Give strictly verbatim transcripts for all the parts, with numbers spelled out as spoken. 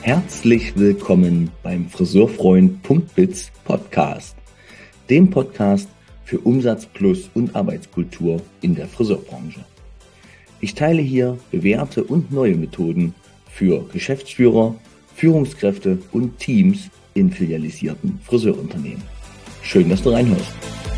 Herzlich willkommen beim Friseurfreund.biz Podcast, dem Podcast für Umsatz plus und Arbeitskultur in der Friseurbranche. Ich teile hier bewährte und neue Methoden für Geschäftsführer, Führungskräfte und Teams in filialisierten Friseurunternehmen. Schön, dass du reinhörst.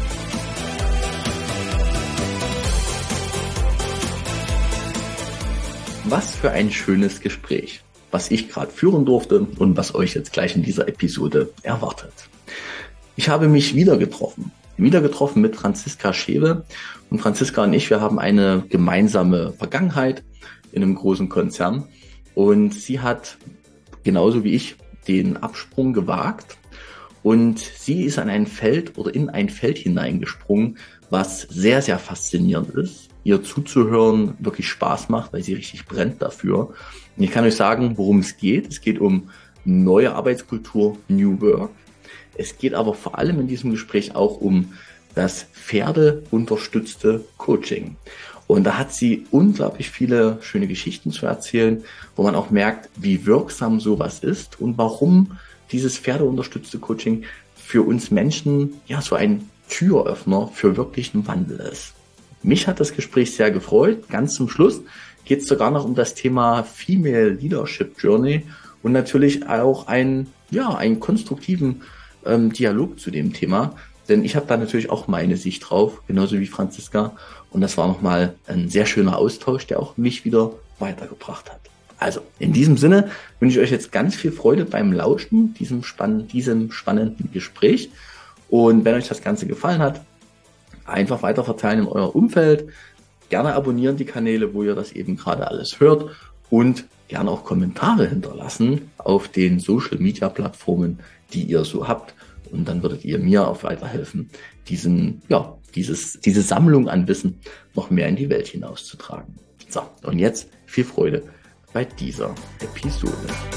Was für ein schönes Gespräch, was ich gerade führen durfte und was euch jetzt gleich in dieser Episode erwartet. Ich habe mich wieder getroffen, wieder getroffen mit Franziska Schewe. Und Franziska und ich, wir haben eine gemeinsame Vergangenheit in einem großen Konzern. Und sie hat, genauso wie ich, den Absprung gewagt. Und sie ist an ein Feld oder in ein Feld hineingesprungen, was sehr, sehr faszinierend ist. Ihr zuzuhören wirklich Spaß macht, weil sie richtig brennt dafür. Und ich kann euch sagen, worum es geht. Es geht um neue Arbeitskultur, New Work. Es geht aber vor allem in diesem Gespräch auch um das pferdeunterstützte Coaching. Und da hat sie unglaublich viele schöne Geschichten zu erzählen, wo man auch merkt, wie wirksam sowas ist und warum dieses pferdeunterstützte Coaching für uns Menschen ja so ein Türöffner für wirklichen Wandel ist. Mich hat das Gespräch sehr gefreut. Ganz zum Schluss geht es sogar noch um das Thema Female Leadership Journey und natürlich auch einen, ja, einen konstruktiven ähm, Dialog zu dem Thema. Denn ich habe da natürlich auch meine Sicht drauf, genauso wie Franziska. Und das war nochmal ein sehr schöner Austausch, der auch mich wieder weitergebracht hat. Also in diesem Sinne wünsche ich euch jetzt ganz viel Freude beim Lauschen, diesem, spann- diesem spannenden Gespräch. Und wenn euch das Ganze gefallen hat, einfach weiter verteilen in euer Umfeld. Gerne abonnieren die Kanäle, wo ihr das eben gerade alles hört. Und gerne auch Kommentare hinterlassen auf den Social-Media-Plattformen, die ihr so habt. Und dann würdet ihr mir auch weiterhelfen, diesen, ja, dieses, diese Sammlung an Wissen noch mehr in die Welt hinauszutragen. So, und jetzt viel Freude bei dieser Episode.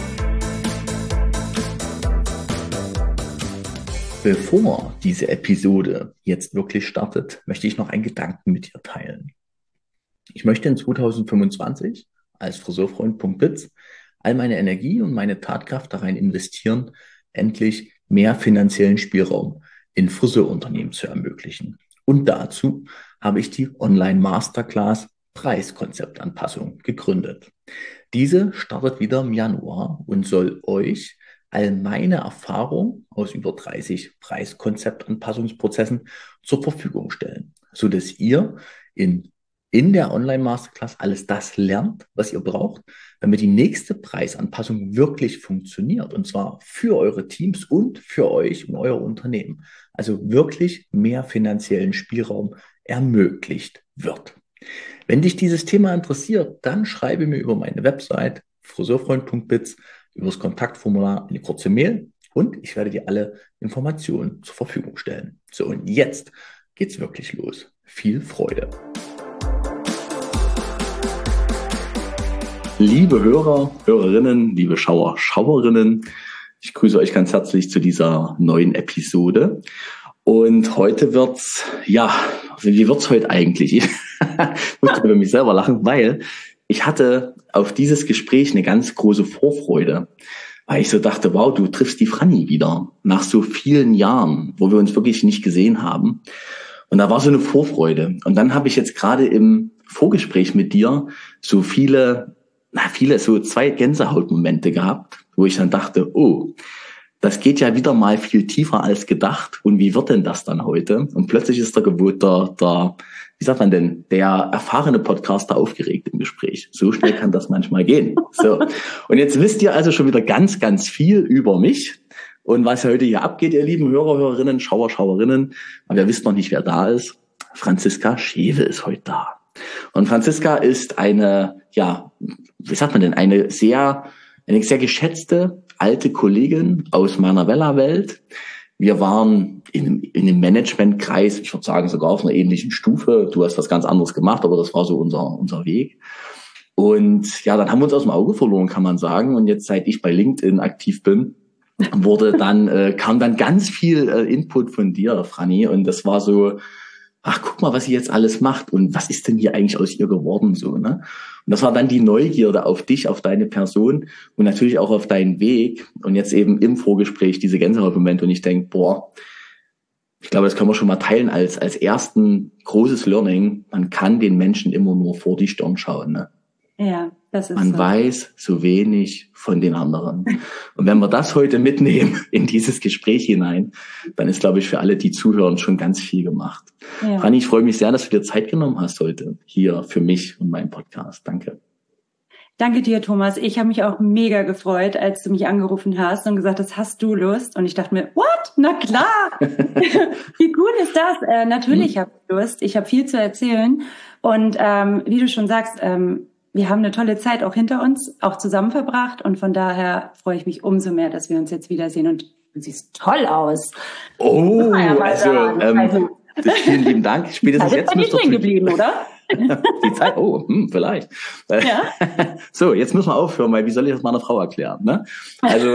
Bevor diese Episode jetzt wirklich startet, möchte ich noch einen Gedanken mit dir teilen. Ich möchte in zwanzig fünfundzwanzig als Friseurfreund.biz all meine Energie und meine Tatkraft da rein investieren, endlich mehr finanziellen Spielraum in Friseurunternehmen zu ermöglichen. Und dazu habe ich die Online-Masterclass Preiskonzeptanpassung gegründet. Diese startet wieder im Januar und soll euch all meine Erfahrung aus über dreißig Preiskonzeptanpassungsprozessen zur Verfügung stellen, sodass ihr in, in der Online-Masterclass alles das lernt, was ihr braucht, damit die nächste Preisanpassung wirklich funktioniert, und zwar für eure Teams und für euch und euer Unternehmen. Also wirklich mehr finanziellen Spielraum ermöglicht wird. Wenn dich dieses Thema interessiert, dann schreibe mir über meine Website friseurfreund.biz über das Kontaktformular eine kurze Mail und ich werde dir alle Informationen zur Verfügung stellen. So, und jetzt geht's wirklich los. Viel Freude. Liebe Hörer, Hörerinnen, liebe Schauer, Schauerinnen, ich grüße euch ganz herzlich zu dieser neuen Episode. Und heute wird's, ja, wie wird's heute eigentlich? Ich muss über mich selber lachen, weil ich hatte auf dieses Gespräch eine ganz große Vorfreude, weil ich so dachte, wow, du triffst die Franny wieder nach so vielen Jahren, wo wir uns wirklich nicht gesehen haben. Und da war so eine Vorfreude. Und dann habe ich jetzt gerade im Vorgespräch mit dir so viele, na viele, so zwei Gänsehautmomente gehabt, wo ich dann dachte, oh, das geht ja wieder mal viel tiefer als gedacht. Und wie wird denn das dann heute? Und plötzlich ist der gewohnte, der, wie sagt man denn, der erfahrene Podcaster aufgeregt im Gespräch. So schnell kann das manchmal gehen. So. Und jetzt wisst ihr also schon wieder ganz, ganz viel über mich und was heute hier abgeht, ihr lieben Hörer, Hörerinnen, Schauer, Schauerinnen. Aber ihr wisst noch nicht, wer da ist. Franziska Schewe ist heute da. Und Franziska ist eine, ja, wie sagt man denn, eine sehr, eine sehr geschätzte alte Kollegin aus meiner Vella-Welt. Wir waren in, in einem Managementkreis, ich würde sagen sogar auf einer ähnlichen Stufe. Du hast was ganz anderes gemacht, aber das war so unser, unser Weg. Und ja, dann haben wir uns aus dem Auge verloren, kann man sagen. Und jetzt, seit ich bei LinkedIn aktiv bin, wurde dann, äh, kam dann ganz viel äh, Input von dir, Franny. Und das war so, ach, guck mal, was sie jetzt alles macht und was ist denn hier eigentlich aus ihr geworden, so, ne? Und das war dann die Neugierde auf dich, auf deine Person und natürlich auch auf deinen Weg und jetzt eben im Vorgespräch diese Gänsehautmomente und ich denke, boah, ich glaube, das können wir schon mal teilen als, als ersten großes Learning. Man kann den Menschen immer nur vor die Stirn schauen, ne? Ja, das ist Man so. weiß so wenig von den anderen. Und wenn wir das heute mitnehmen in dieses Gespräch hinein, dann ist, glaube ich, für alle, die zuhören, schon ganz viel gemacht. Ja. Rani, ich freue mich sehr, dass du dir Zeit genommen hast heute hier für mich und meinen Podcast. Danke. Danke dir, Thomas. Ich habe mich auch mega gefreut, als du mich angerufen hast und gesagt hast, hast du Lust? Und ich dachte mir, what? Na klar! Wie cool ist das? Äh, natürlich mhm. habe ich Lust. Ich habe viel zu erzählen. Und ähm, wie du schon sagst, ähm, wir haben eine tolle Zeit auch hinter uns, auch zusammen verbracht. Und von daher freue ich mich umso mehr, dass wir uns jetzt wiedersehen. Und du siehst toll aus. Oh, ja also, ähm, also vielen lieben Dank. Spätestens jetzt bist du stehen geblieben, oder? Die Zeit, oh, hm, vielleicht. Ja. So, jetzt müssen wir aufhören, weil wie soll ich das meiner Frau erklären, ne? Also.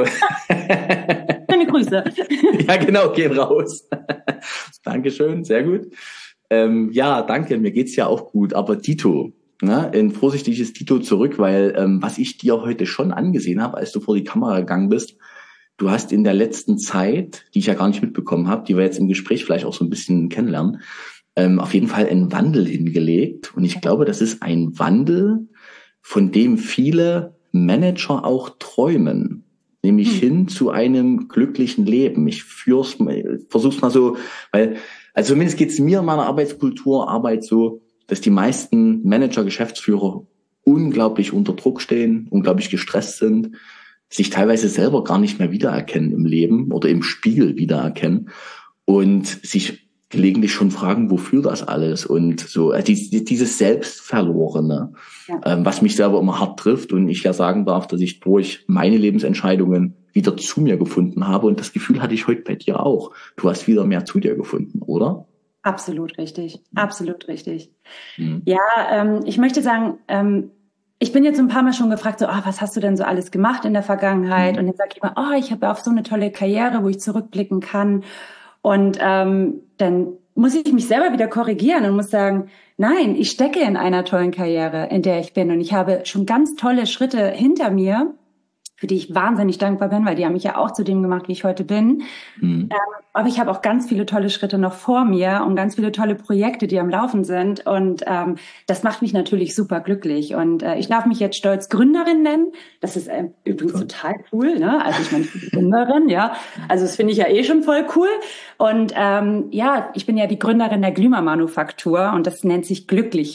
Deine Grüße. Ja, genau, gehen raus. Dankeschön, sehr gut. Ähm, ja, danke, mir geht's ja auch gut, aber Dito, ne, ein vorsichtiges Dito zurück, weil ähm, was ich dir heute schon angesehen habe, als du vor die Kamera gegangen bist, du hast in der letzten Zeit, die ich ja gar nicht mitbekommen habe, die wir jetzt im Gespräch vielleicht auch so ein bisschen kennenlernen, ähm, auf jeden Fall einen Wandel hingelegt. Und ich glaube, das ist ein Wandel, von dem viele Manager auch träumen. Nämlich hm. hin zu einem glücklichen Leben. Ich führ's, versuch's mal so, weil, also zumindest geht's mir in meiner Arbeitskultur, Arbeit so, dass die meisten Manager, Geschäftsführer unglaublich unter Druck stehen, unglaublich gestresst sind, sich teilweise selber gar nicht mehr wiedererkennen im Leben oder im Spiegel wiedererkennen und sich gelegentlich schon fragen, wofür das alles und so, also dieses Selbstverlorene, ja. ähm, was mich selber immer hart trifft und ich ja sagen darf, dass ich durch meine Lebensentscheidungen wieder zu mir gefunden habe und das Gefühl hatte ich heute bei dir auch. Du hast wieder mehr zu dir gefunden, oder? Absolut richtig, absolut richtig. Mhm. Ja, ähm, ich möchte sagen, ähm, ich bin jetzt ein paar Mal schon gefragt, so, oh, was hast du denn so alles gemacht in der Vergangenheit? Mhm. Und jetzt sage ich immer, oh, ich habe auch so eine tolle Karriere, wo ich zurückblicken kann. Und ähm, dann muss ich mich selber wieder korrigieren und muss sagen, nein, ich stecke in einer tollen Karriere, in der ich bin. Und ich habe schon ganz tolle Schritte hinter mir, für die ich wahnsinnig dankbar bin, weil die haben mich ja auch zu dem gemacht, wie ich heute bin. Mhm. Ähm, aber ich habe auch ganz viele tolle Schritte noch vor mir und ganz viele tolle Projekte, die am Laufen sind. Und ähm, das macht mich natürlich super glücklich. Und äh, ich darf mich jetzt stolz Gründerin nennen. Das ist äh, übrigens cool. Total cool, ne? Also ich meine, ich bin Gründerin, ja. Also das finde ich ja eh schon voll cool. Und ähm, ja, ich bin ja die Gründerin der Glühmer-Manufaktur und das nennt sich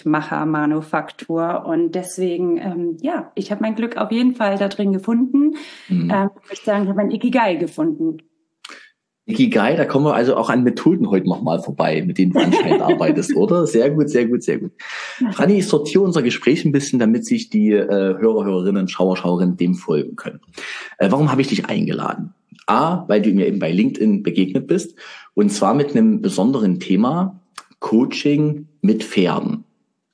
Glücklichmacher-Manufaktur. Und deswegen, ähm, ja, ich habe mein Glück auf jeden Fall da drin gefunden. Mhm. Ähm, ich würde sagen, ich habe mein Ikigai gefunden. Ikigai, da kommen wir also auch an Methoden heute nochmal vorbei, mit denen du anscheinend arbeitest, oder? Sehr gut, sehr gut, sehr gut. Rani, ich sortiere unser Gespräch ein bisschen, damit sich die äh, Hörer, Hörerinnen, Schauer, Schauerinnen dem folgen können. Äh, warum habe ich dich eingeladen? A, weil du mir eben bei LinkedIn begegnet bist, und zwar mit einem besonderen Thema, Coaching mit Pferden.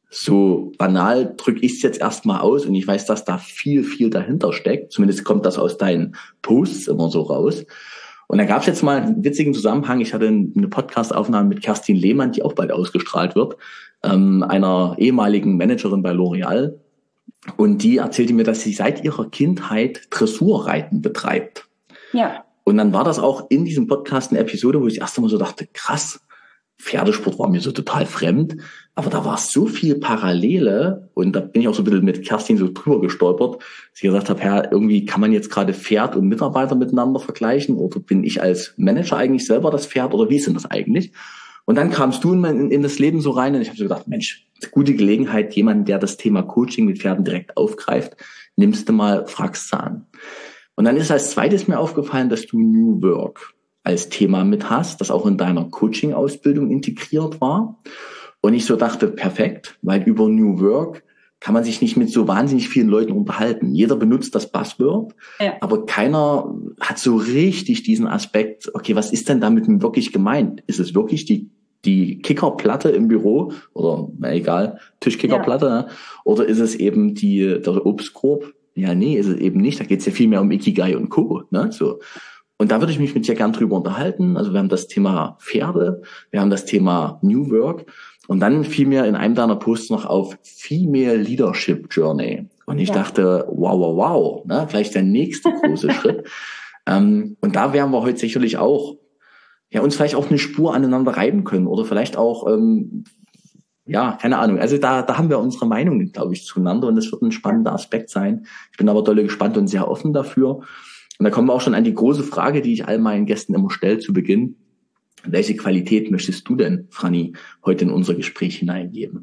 So banal drücke ich es jetzt erstmal aus und ich weiß, dass da viel, viel dahinter steckt. Zumindest kommt das aus deinen Posts immer so raus. Und da gab es jetzt mal einen witzigen Zusammenhang. Ich hatte eine Podcast-Aufnahme mit Kerstin Lehmann, die auch bald ausgestrahlt wird, ähm, einer ehemaligen Managerin bei L'Oreal. Und die erzählte mir, dass sie seit ihrer Kindheit Dressurreiten betreibt. Ja. Und dann war das auch in diesem Podcast eine Episode, wo ich das erste Mal so dachte, krass, Pferdesport war mir so total fremd, aber da war so viel Parallele und da bin ich auch so ein bisschen mit Kerstin so drüber gestolpert, dass ich gesagt habe, ja, irgendwie kann man jetzt gerade Pferd und Mitarbeiter miteinander vergleichen oder bin ich als Manager eigentlich selber das Pferd oder wie ist denn das eigentlich? Und dann kamst du in, in, in das Leben so rein und ich habe so gedacht, Mensch, gute Gelegenheit, jemanden, der das Thema Coaching mit Pferden direkt aufgreift, nimmst du mal, fragst du an. Und dann ist als zweites mir aufgefallen, dass du New Work als Thema mit hast, das auch in deiner Coaching-Ausbildung integriert war. Und ich so dachte, perfekt, weil über New Work kann man sich nicht mit so wahnsinnig vielen Leuten unterhalten. Jeder benutzt das Buzzword, ja. Aber keiner hat so richtig diesen Aspekt, okay, was ist denn damit wirklich gemeint? Ist es wirklich die die Kickerplatte im Büro oder, na egal, Tischkickerplatte, ja. Oder ist es eben die der Obstkorb? Ja, nee, ist es eben nicht. Da geht es ja viel mehr um Ikigai und Co. Ne? So. Und da würde ich mich mit dir gern drüber unterhalten. Also wir haben das Thema Pferde, wir haben das Thema New Work und dann fiel mir in einem deiner Posts noch auf Female Leadership Journey. Und ich ja. dachte, wow, wow, wow, ne? Gleich der nächste große Schritt. Ähm, und da werden wir heute sicherlich auch, ja, uns vielleicht auch eine Spur aneinander reiben können oder vielleicht auch, ähm, ja, keine Ahnung. Also da, da haben wir unsere Meinungen, glaube ich, zueinander und das wird ein spannender Aspekt sein. Ich bin aber dolle gespannt und sehr offen dafür. Und da kommen wir auch schon an die große Frage, die ich all meinen Gästen immer stelle zu Beginn. Welche Qualität möchtest du denn, Franny, heute in unser Gespräch hineingeben?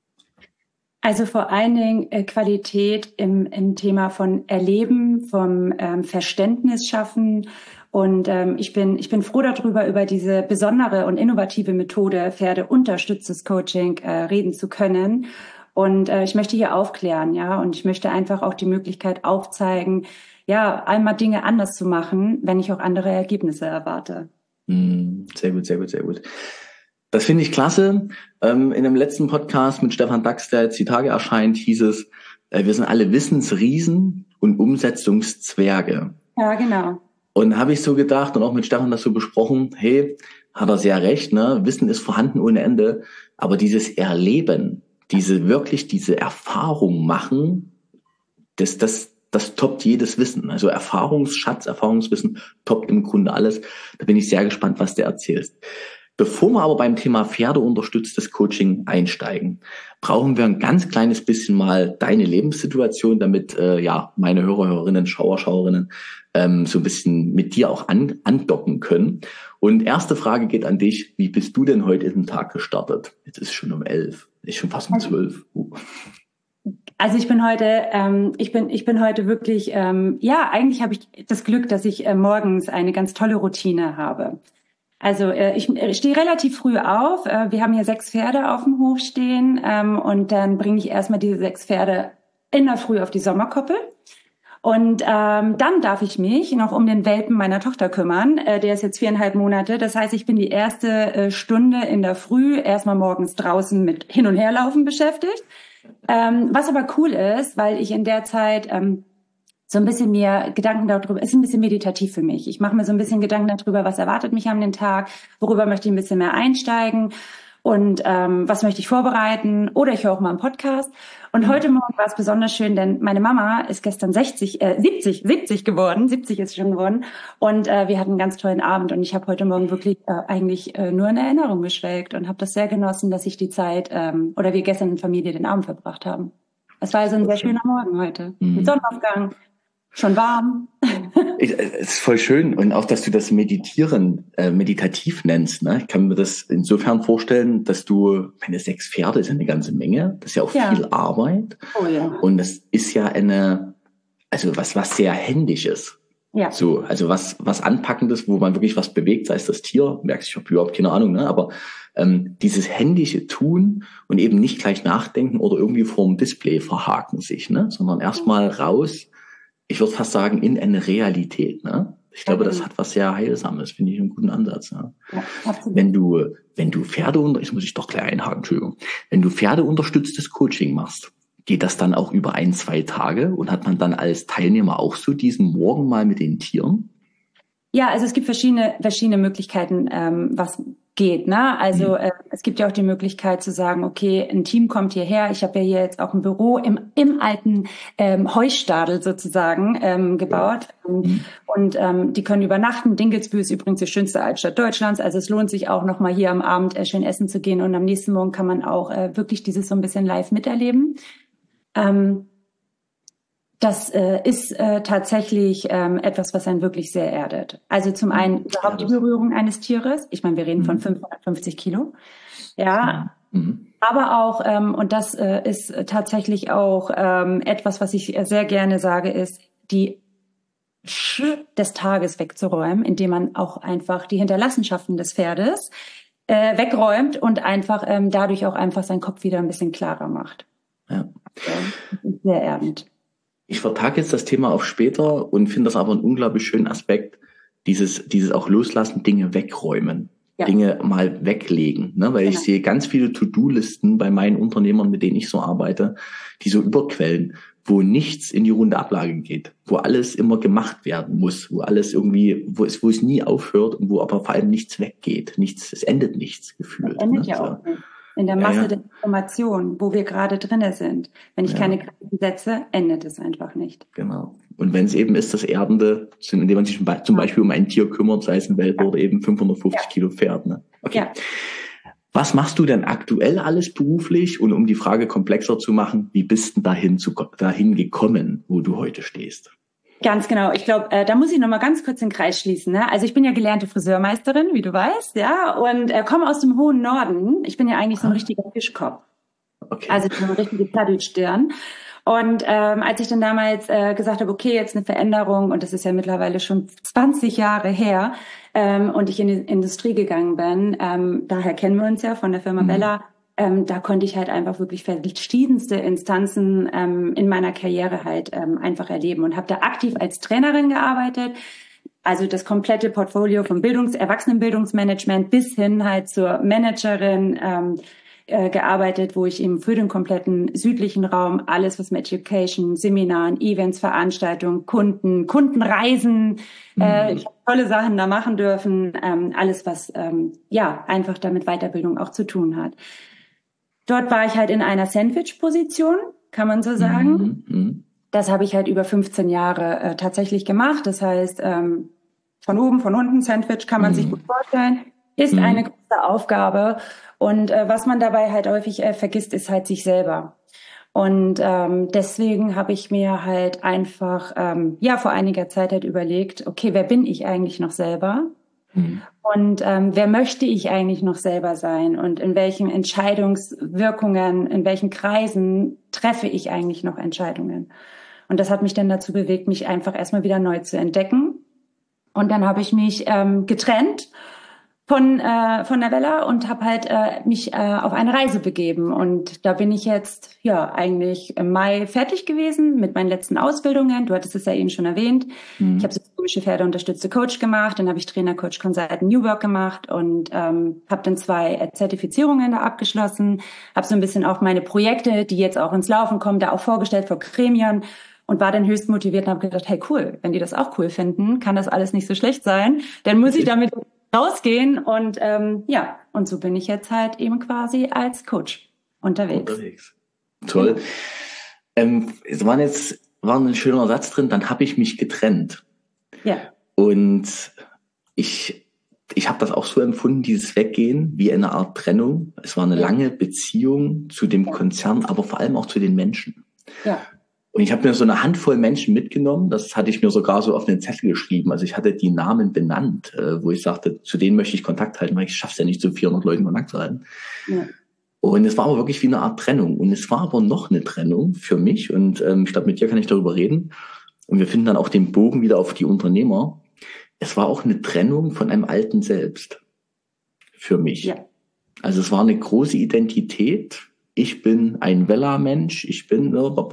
Also vor allen Dingen äh, Qualität im, im Thema von Erleben, vom ähm, Verständnis schaffen. Und ähm, ich bin ich bin froh darüber, über diese besondere und innovative Methode Pferdeunterstütztes Coaching äh, reden zu können. Und äh, ich möchte hier aufklären, ja, und ich möchte einfach auch die Möglichkeit aufzeigen, ja, einmal Dinge anders zu machen, wenn ich auch andere Ergebnisse erwarte. Sehr gut, sehr gut, sehr gut. Das finde ich klasse. Ähm, in dem letzten Podcast mit Stefan Dachs, der jetzt die Tage erscheint, hieß es, äh, wir sind alle Wissensriesen und Umsetzungszwerge. Ja, genau. Und habe ich so gedacht und auch mit Stefan das so besprochen, hey, hat er sehr recht, ne? Wissen ist vorhanden ohne Ende, aber dieses Erleben, diese wirklich diese Erfahrung machen, das, das, das toppt jedes Wissen. Also Erfahrungsschatz, Erfahrungswissen toppt im Grunde alles. Da bin ich sehr gespannt, was du erzählst. Bevor wir aber beim Thema pferdeunterstütztes Coaching einsteigen, brauchen wir ein ganz kleines bisschen mal deine Lebenssituation, damit äh, ja meine Hörer, Hörerinnen, Schauer, Schauerinnen ähm, so ein bisschen mit dir auch an, andocken können. Und erste Frage geht an dich. Wie bist du denn heute in den Tag gestartet? Jetzt ist es schon um elf. Ist schon fast um zwölf. Uh. Also ich bin heute, ähm, ich bin, ich bin heute wirklich, ähm, ja, eigentlich habe ich das Glück, dass ich äh, morgens eine ganz tolle Routine habe. Also äh, ich äh, stehe relativ früh auf. Äh, wir haben hier sechs Pferde auf dem Hof stehen ähm, und dann bringe ich erstmal diese sechs Pferde in der Früh auf die Sommerkoppel. Und ähm, dann darf ich mich noch um den Welpen meiner Tochter kümmern. Äh, der ist jetzt viereinhalb Monate. Das heißt, ich bin die erste äh, Stunde in der Früh erstmal morgens draußen mit Hin- und Herlaufen beschäftigt. Ähm, was aber cool ist, weil ich in der Zeit ähm, so ein bisschen mir Gedanken darüber, ist ein bisschen meditativ für mich. Ich mache mir so ein bisschen Gedanken darüber, was erwartet mich an den Tag, worüber möchte ich ein bisschen mehr einsteigen und ähm, was möchte ich vorbereiten oder ich höre auch mal einen Podcast. Und heute Morgen war es besonders schön, denn meine Mama ist gestern sechzig, äh, siebzig, siebzig geworden, siebzig ist schon geworden und äh, wir hatten einen ganz tollen Abend und ich habe heute Morgen wirklich äh, eigentlich äh, nur in Erinnerung geschwelgt und habe das sehr genossen, dass ich die Zeit ähm, oder wir gestern in Familie den Abend verbracht haben. Es war also ein sehr schöner Morgen heute, mhm. mit Sonnenaufgang. Schon warm. Ich, es ist voll schön und auch, dass du das Meditieren äh, meditativ nennst. Ne? Ich kann mir das insofern vorstellen, dass du, meine sechs Pferde ist ja eine ganze Menge, das ist ja auch ja. viel Arbeit. Oh ja. Und das ist ja eine, also was was sehr Händisches. Ja. So, also was was Anpackendes, wo man wirklich was bewegt, sei es das Tier, merkst ich habe überhaupt keine Ahnung, ne? Aber ähm, dieses händische Tun und eben nicht gleich nachdenken oder irgendwie vorm Display verhaken sich, ne? Sondern erstmal raus. Ich würde fast sagen, in eine Realität. Ne? Ich glaube, das hat was sehr Heilsames, finde ich einen guten Ansatz. Ja? Ja, wenn du, wenn du Pferde unter, ich muss ich doch gleich einhaken, Entschuldigung, wenn du Pferdeunterstütztes Coaching machst, geht das dann auch über ein, zwei Tage und hat man dann als Teilnehmer auch so diesen Morgen mal mit den Tieren? Ja, also es gibt verschiedene verschiedene Möglichkeiten, ähm, was geht. Ne? Also mhm. äh, es gibt ja auch die Möglichkeit zu sagen, okay, ein Team kommt hierher. Ich habe ja hier jetzt auch ein Büro im im alten ähm, Heustadel sozusagen ähm, gebaut. Mhm. Und ähm, die können übernachten. Dinkelsbühl ist übrigens die schönste Altstadt Deutschlands. Also es lohnt sich auch nochmal hier am Abend äh, schön essen zu gehen. Und am nächsten Morgen kann man auch äh, wirklich dieses so ein bisschen live miterleben. Ähm, Das äh, ist äh, tatsächlich ähm, etwas, was einen wirklich sehr erdet. Also zum einen überhaupt die Berührung eines Tieres. Ich meine, wir reden mhm. von fünfhundertfünfzig Kilo. Ja, mhm. aber auch, ähm, und das äh, ist tatsächlich auch ähm, etwas, was ich sehr gerne sage, ist, die Sch des Tages wegzuräumen, indem man auch einfach die Hinterlassenschaften des Pferdes äh, wegräumt und einfach ähm, dadurch auch einfach seinen Kopf wieder ein bisschen klarer macht. Ja. Ja, sehr erdend. Ich vertage jetzt das Thema auf später und finde das aber einen unglaublich schönen Aspekt, dieses, dieses auch loslassen, Dinge wegräumen. ja. Dinge mal weglegen, ne? Weil genau. ich sehe ganz viele To-Do-Listen bei meinen Unternehmern, mit denen ich so arbeite, die so überquellen, wo nichts in die runde Ablage geht, wo alles immer gemacht werden muss, wo alles irgendwie, wo es, wo es nie aufhört und wo aber vor allem nichts weggeht, nichts, es endet nichts gefühlt. Es endet ne? ja auch nicht. In der Masse ja, ja. der Informationen, wo wir gerade drinne sind. Wenn ich ja. keine Grenzen setze, endet es einfach nicht. Genau. Und wenn es eben ist, das Erdende, indem man sich zum Beispiel um ein Tier kümmert, sei es ein Welpe ja. oder eben fünfhundertfünfzig ja. Kilo Pferd. Ne? Okay. Ja. Was machst du denn aktuell alles beruflich? Und um die Frage komplexer zu machen, wie bist du dahin, zu, dahin gekommen, wo du heute stehst? Ganz genau. Ich glaube, äh, da muss ich noch mal ganz kurz den Kreis schließen. Ne? Also ich bin ja gelernte Friseurmeisterin, wie du weißt, ja, und äh, komme aus dem hohen Norden. Ich bin ja eigentlich so ein richtiger Fischkopf. Okay. Also so eine richtige Plattelstirn. Und ähm, als ich dann damals äh, gesagt habe, okay, jetzt eine Veränderung, und das ist ja mittlerweile schon zwanzig Jahre her, ähm, und ich in die Industrie gegangen bin, ähm, daher kennen wir uns ja von der Firma mhm. Bella, ähm, da konnte ich halt einfach wirklich verschiedenste Instanzen ähm, in meiner Karriere halt ähm, einfach erleben und habe da aktiv als Trainerin gearbeitet. Also das komplette Portfolio vom Bildungs-, Erwachsenenbildungsmanagement bis hin halt zur Managerin, ähm, Äh, gearbeitet, wo ich eben für den kompletten südlichen Raum alles, was mit Education, Seminaren, Events, Veranstaltungen, Kunden, Kundenreisen, mhm. äh, ich habe tolle Sachen da machen dürfen, ähm, alles, was ähm, ja einfach damit Weiterbildung auch zu tun hat. Dort war ich halt in einer Sandwich-Position, kann man so sagen. Mhm. Das habe ich halt über fünfzehn Jahre äh, tatsächlich gemacht. Das heißt, ähm, von oben, von unten, Sandwich kann man mhm. sich gut vorstellen. Ist mhm. eine große Aufgabe. Und äh, was man dabei halt häufig äh, vergisst, ist halt sich selber. Und ähm, deswegen habe ich mir halt einfach ähm, ja vor einiger Zeit halt überlegt, okay, wer bin ich eigentlich noch selber? Mhm. Und ähm, wer möchte ich eigentlich noch selber sein? Und in welchen Entscheidungswirkungen, in welchen Kreisen treffe ich eigentlich noch Entscheidungen? Und das hat mich dann dazu bewegt, mich einfach erstmal wieder neu zu entdecken. Und dann habe ich mich ähm, getrennt von äh, von der Bella und habe halt äh, mich äh, auf eine Reise begeben. Und da bin ich jetzt ja eigentlich im Mai fertig gewesen mit meinen letzten Ausbildungen. Du hattest es ja eben schon erwähnt. Mhm. Ich habe systemische Pferdeunterstützte Coach gemacht, dann habe ich Trainer, Coach, Consultant, New Work gemacht und ähm, habe dann zwei äh, Zertifizierungen da abgeschlossen. Habe so ein bisschen auch meine Projekte, die jetzt auch ins Laufen kommen, da auch vorgestellt vor Gremien. Und war dann höchst motiviert und habe gedacht, hey cool, wenn die das auch cool finden, kann das alles nicht so schlecht sein. Dann muss ich damit rausgehen und ähm, ja, und so bin ich jetzt halt eben quasi als Coach unterwegs. Unterwegs. Toll. Ja. Ähm, es waren jetzt, war ein schöner Satz drin, dann habe ich mich getrennt. Ja. Und ich, ich habe das auch so empfunden, dieses Weggehen, wie eine Art Trennung. Es war eine ja. lange Beziehung zu dem ja. Konzern, aber vor allem auch zu den Menschen. Ja. Und ich habe mir so eine Handvoll Menschen mitgenommen, das hatte ich mir sogar so auf den Zettel geschrieben. Also ich hatte die Namen benannt, äh, wo ich sagte, zu denen möchte ich Kontakt halten, weil ich schaff's ja nicht, zu vierhundert Leuten Kontakt zu halten. Ja. Und es war aber wirklich wie eine Art Trennung. Und es war aber noch eine Trennung für mich. Und ähm, ich glaube, mit dir kann ich darüber reden. Und wir finden dann auch den Bogen wieder auf die Unternehmer. Es war auch eine Trennung von einem alten Selbst für mich. Ja. Also es war eine große Identität. Ich bin ein Vella-Mensch, ich bin,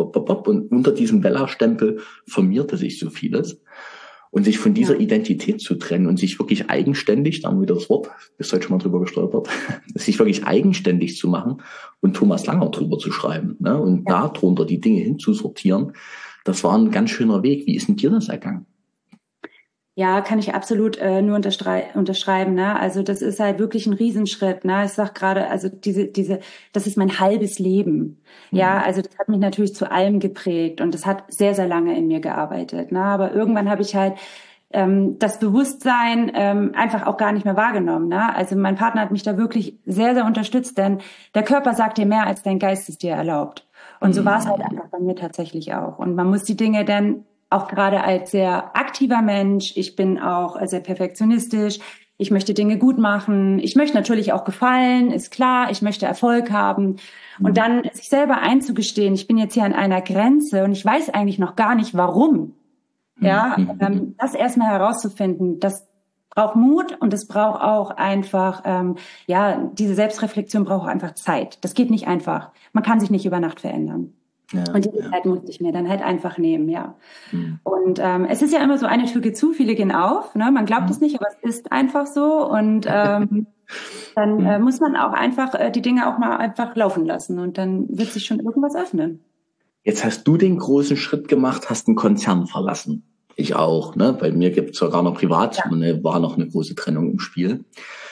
und unter diesem Vella-Stempel formierte sich so vieles. Und sich von dieser ja. Identität zu trennen und sich wirklich eigenständig, da haben wir wieder das Wort, bist heute schon mal drüber gestolpert, sich wirklich eigenständig zu machen und Thomas Langer drüber zu schreiben, ne, und ja. darunter die Dinge hinzusortieren, das war ein ganz schöner Weg. Wie ist denn dir das ergangen? Ja, kann ich absolut äh, nur unterstrei- unterschreiben. Ne? Also das ist halt wirklich ein Riesenschritt. Ne? Ich sag gerade, also diese, diese, das ist mein halbes Leben. Mhm. Ja, also das hat mich natürlich zu allem geprägt und das hat sehr, sehr lange in mir gearbeitet. Ne? Aber irgendwann habe ich halt ähm, das Bewusstsein ähm, einfach auch gar nicht mehr wahrgenommen. Ne? Also mein Partner hat mich da wirklich sehr, sehr unterstützt, denn der Körper sagt dir mehr, als dein Geist es dir erlaubt. Und so war es halt einfach bei mir tatsächlich auch. Und man muss die Dinge dann auch gerade als sehr aktiver Mensch, ich bin auch sehr perfektionistisch, ich möchte Dinge gut machen, ich möchte natürlich auch gefallen, ist klar, ich möchte Erfolg haben. Mhm. Und dann sich selber einzugestehen, ich bin jetzt hier an einer Grenze und ich weiß eigentlich noch gar nicht, warum. Mhm. Ja, ähm, das erstmal herauszufinden, das braucht Mut und es braucht auch einfach, ähm, ja, diese Selbstreflexion braucht einfach Zeit. Das geht nicht einfach. Man kann sich nicht über Nacht verändern. Ja, und diese ja. Zeit musste ich mir dann halt einfach nehmen, ja. Mhm. Und ähm, es ist ja immer so, eine Tür geht zu, viele gehen auf. Ne? Man glaubt es mhm. nicht, aber es ist einfach so. Und ähm, dann mhm. äh, muss man auch einfach äh, die Dinge auch mal einfach laufen lassen. Und dann wird sich schon irgendwas öffnen. Jetzt hast du den großen Schritt gemacht, hast einen Konzern verlassen. Ich auch. Ne? Bei mir gibt es sogar noch privat, ja. eine, war noch eine große Trennung im Spiel.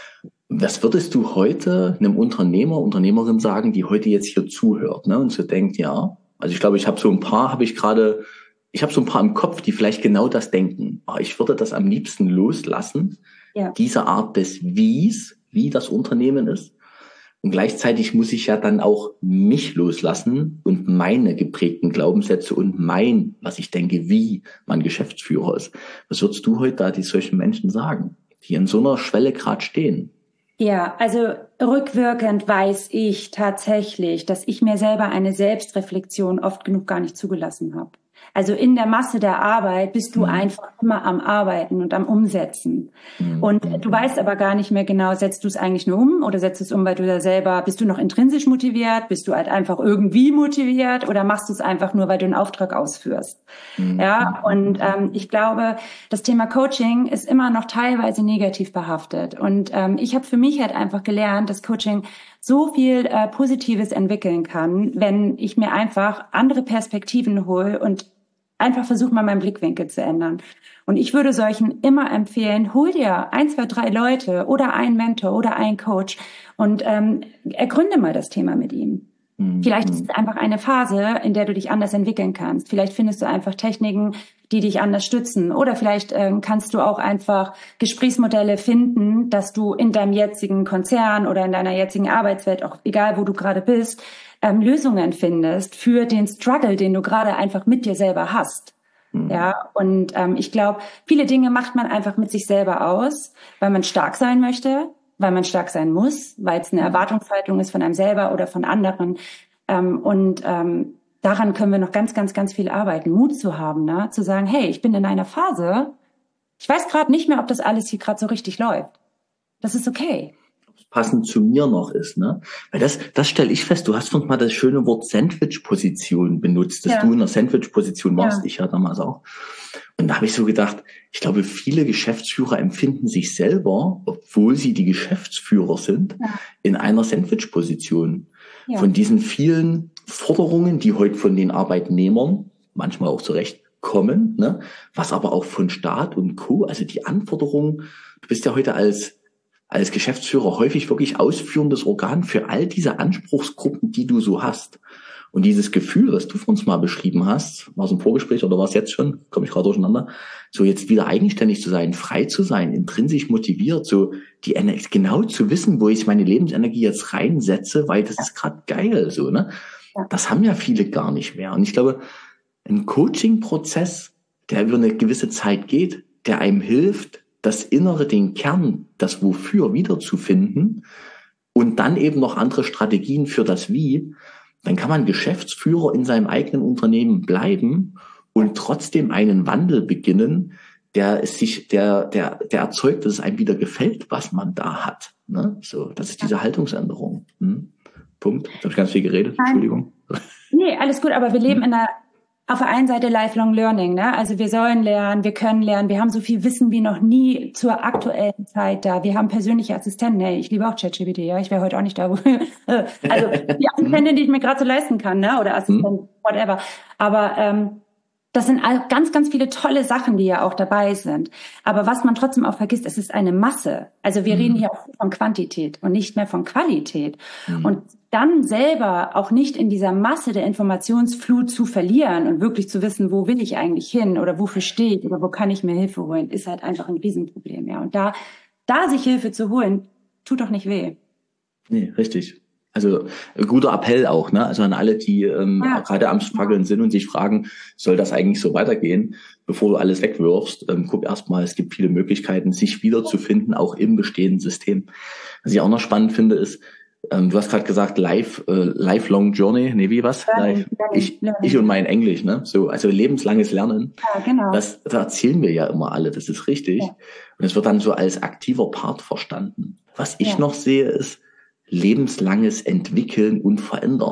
Was würdest du heute einem Unternehmer, Unternehmerin sagen, die heute jetzt hier zuhört, ne, und so denkt, ja, also ich glaube, ich habe so ein paar, habe ich gerade, ich habe so ein paar im Kopf, die vielleicht genau das denken. Aber ich würde das am liebsten loslassen, ja. diese Art des Wies, wie das Unternehmen ist. Und gleichzeitig muss ich ja dann auch mich loslassen und meine geprägten Glaubenssätze und mein, was ich denke, wie man Geschäftsführer ist. Was würdest du heute da die solchen Menschen sagen, die an so einer Schwelle gerade stehen? Ja, also rückwirkend weiß ich tatsächlich, dass ich mir selber eine Selbstreflexion oft genug gar nicht zugelassen habe. Also in der Masse der Arbeit bist du mhm. einfach immer am Arbeiten und am Umsetzen. Mhm. Und du weißt aber gar nicht mehr genau, setzt du es eigentlich nur um oder setzt du es um, weil du da selber, bist du noch intrinsisch motiviert, bist du halt einfach irgendwie motiviert oder machst du es einfach nur, weil du einen Auftrag ausführst? Mhm. Ja, und ähm, ich glaube, das Thema Coaching ist immer noch teilweise negativ behaftet. Und ähm, ich habe für mich halt einfach gelernt, dass Coaching so viel äh, Positives entwickeln kann, wenn ich mir einfach andere Perspektiven hole und einfach versuche mal meinen Blickwinkel zu ändern. Und ich würde solchen immer empfehlen, hol dir ein, zwei, drei Leute oder einen Mentor oder einen Coach und ähm, ergründe mal das Thema mit ihm. Mhm. Vielleicht ist es einfach eine Phase, in der du dich anders entwickeln kannst. Vielleicht findest du einfach Techniken, die dich anders stützen. Oder vielleicht ähm, kannst du auch einfach Gesprächsmodelle finden, dass du in deinem jetzigen Konzern oder in deiner jetzigen Arbeitswelt, auch egal wo du gerade bist, ähm, Lösungen findest für den Struggle, den du gerade einfach mit dir selber hast. Mhm. Ja, und ähm, ich glaube, viele Dinge macht man einfach mit sich selber aus, weil man stark sein möchte, weil man stark sein muss, weil es eine Erwartungshaltung ist von einem selber oder von anderen. Ähm, und ähm, daran können wir noch ganz, ganz, ganz viel arbeiten. Mut zu haben, ne? Zu sagen, hey, ich bin in einer Phase, ich weiß gerade nicht mehr, ob das alles hier gerade so richtig läuft. Das ist okay. Passend zu mir noch ist, ne? Weil das, das stelle ich fest. Du hast uns mal das schöne Wort Sandwich-Position benutzt, dass ja. du in der Sandwich-Position warst, ja. ich ja damals auch. Und da habe ich so gedacht, ich glaube, viele Geschäftsführer empfinden sich selber, obwohl sie die Geschäftsführer sind, ja. in einer Sandwich-Position. Ja. Von diesen vielen Forderungen, die heute von den Arbeitnehmern, manchmal auch zu Recht, kommen, ne? Was aber auch von Staat und Co., also die Anforderungen, du bist ja heute als als Geschäftsführer häufig wirklich ausführendes Organ für all diese Anspruchsgruppen, die du so hast. Und dieses Gefühl, was du von uns mal beschrieben hast, war es im Vorgespräch oder war es jetzt schon, komme ich gerade durcheinander, so jetzt wieder eigenständig zu sein, frei zu sein, intrinsisch motiviert, so die genau zu wissen, wo ich meine Lebensenergie jetzt reinsetze, weil das ist gerade geil, so, ne? Das haben ja viele gar nicht mehr. Und ich glaube, ein Coaching-Prozess, der über eine gewisse Zeit geht, der einem hilft, das Innere, den Kern, das Wofür wiederzufinden und dann eben noch andere Strategien für das Wie, dann kann man Geschäftsführer in seinem eigenen Unternehmen bleiben und trotzdem einen Wandel beginnen, der es sich, der, der, der erzeugt, dass es einem wieder gefällt, was man da hat. Ne? So, das ist diese Haltungsänderung. Hm? Punkt. Jetzt habe ich ganz viel geredet. Nein. Entschuldigung. Nee, alles gut, aber wir leben hm. in einer auf der einen Seite Lifelong Learning, ne? Also wir sollen lernen, wir können lernen, wir haben so viel Wissen wie noch nie zur aktuellen Zeit da. Wir haben persönliche Assistenten, hey, ich liebe auch ChatGPT, ja, ich wäre heute auch nicht da. Wo also die Assistentin, die ich mir gerade so leisten kann, ne? Oder Assistent, whatever. Aber ähm, das sind ganz, ganz viele tolle Sachen, die ja auch dabei sind. Aber was man trotzdem auch vergisst, es ist eine Masse. Also wir mhm. reden hier auch von Quantität und nicht mehr von Qualität. Mhm. Und dann selber auch nicht in dieser Masse der Informationsflut zu verlieren und wirklich zu wissen, wo will ich eigentlich hin oder wofür stehe ich oder wo kann ich mir Hilfe holen, ist halt einfach ein Riesenproblem. Ja. Und da, da sich Hilfe zu holen, tut doch nicht weh. Nee, richtig. Also guter Appell auch, ne? Also an alle, die ähm, ja. gerade am Struggeln sind und sich fragen, soll das eigentlich so weitergehen, bevor du alles wegwirfst, ähm, guck erstmal, es gibt viele Möglichkeiten, sich wiederzufinden, auch im bestehenden System. Was ich auch noch spannend finde, ist, ähm, du hast gerade gesagt, life, äh, lifelong journey, nee, wie was? Learning, ich, learning. ich und mein Englisch, ne? So, also lebenslanges Lernen. Ja, genau. Das, das erzählen wir ja immer alle, das ist richtig. Ja. Und es wird dann so als aktiver Part verstanden. Was ich ja. noch sehe, ist lebenslanges Entwickeln und Verändern.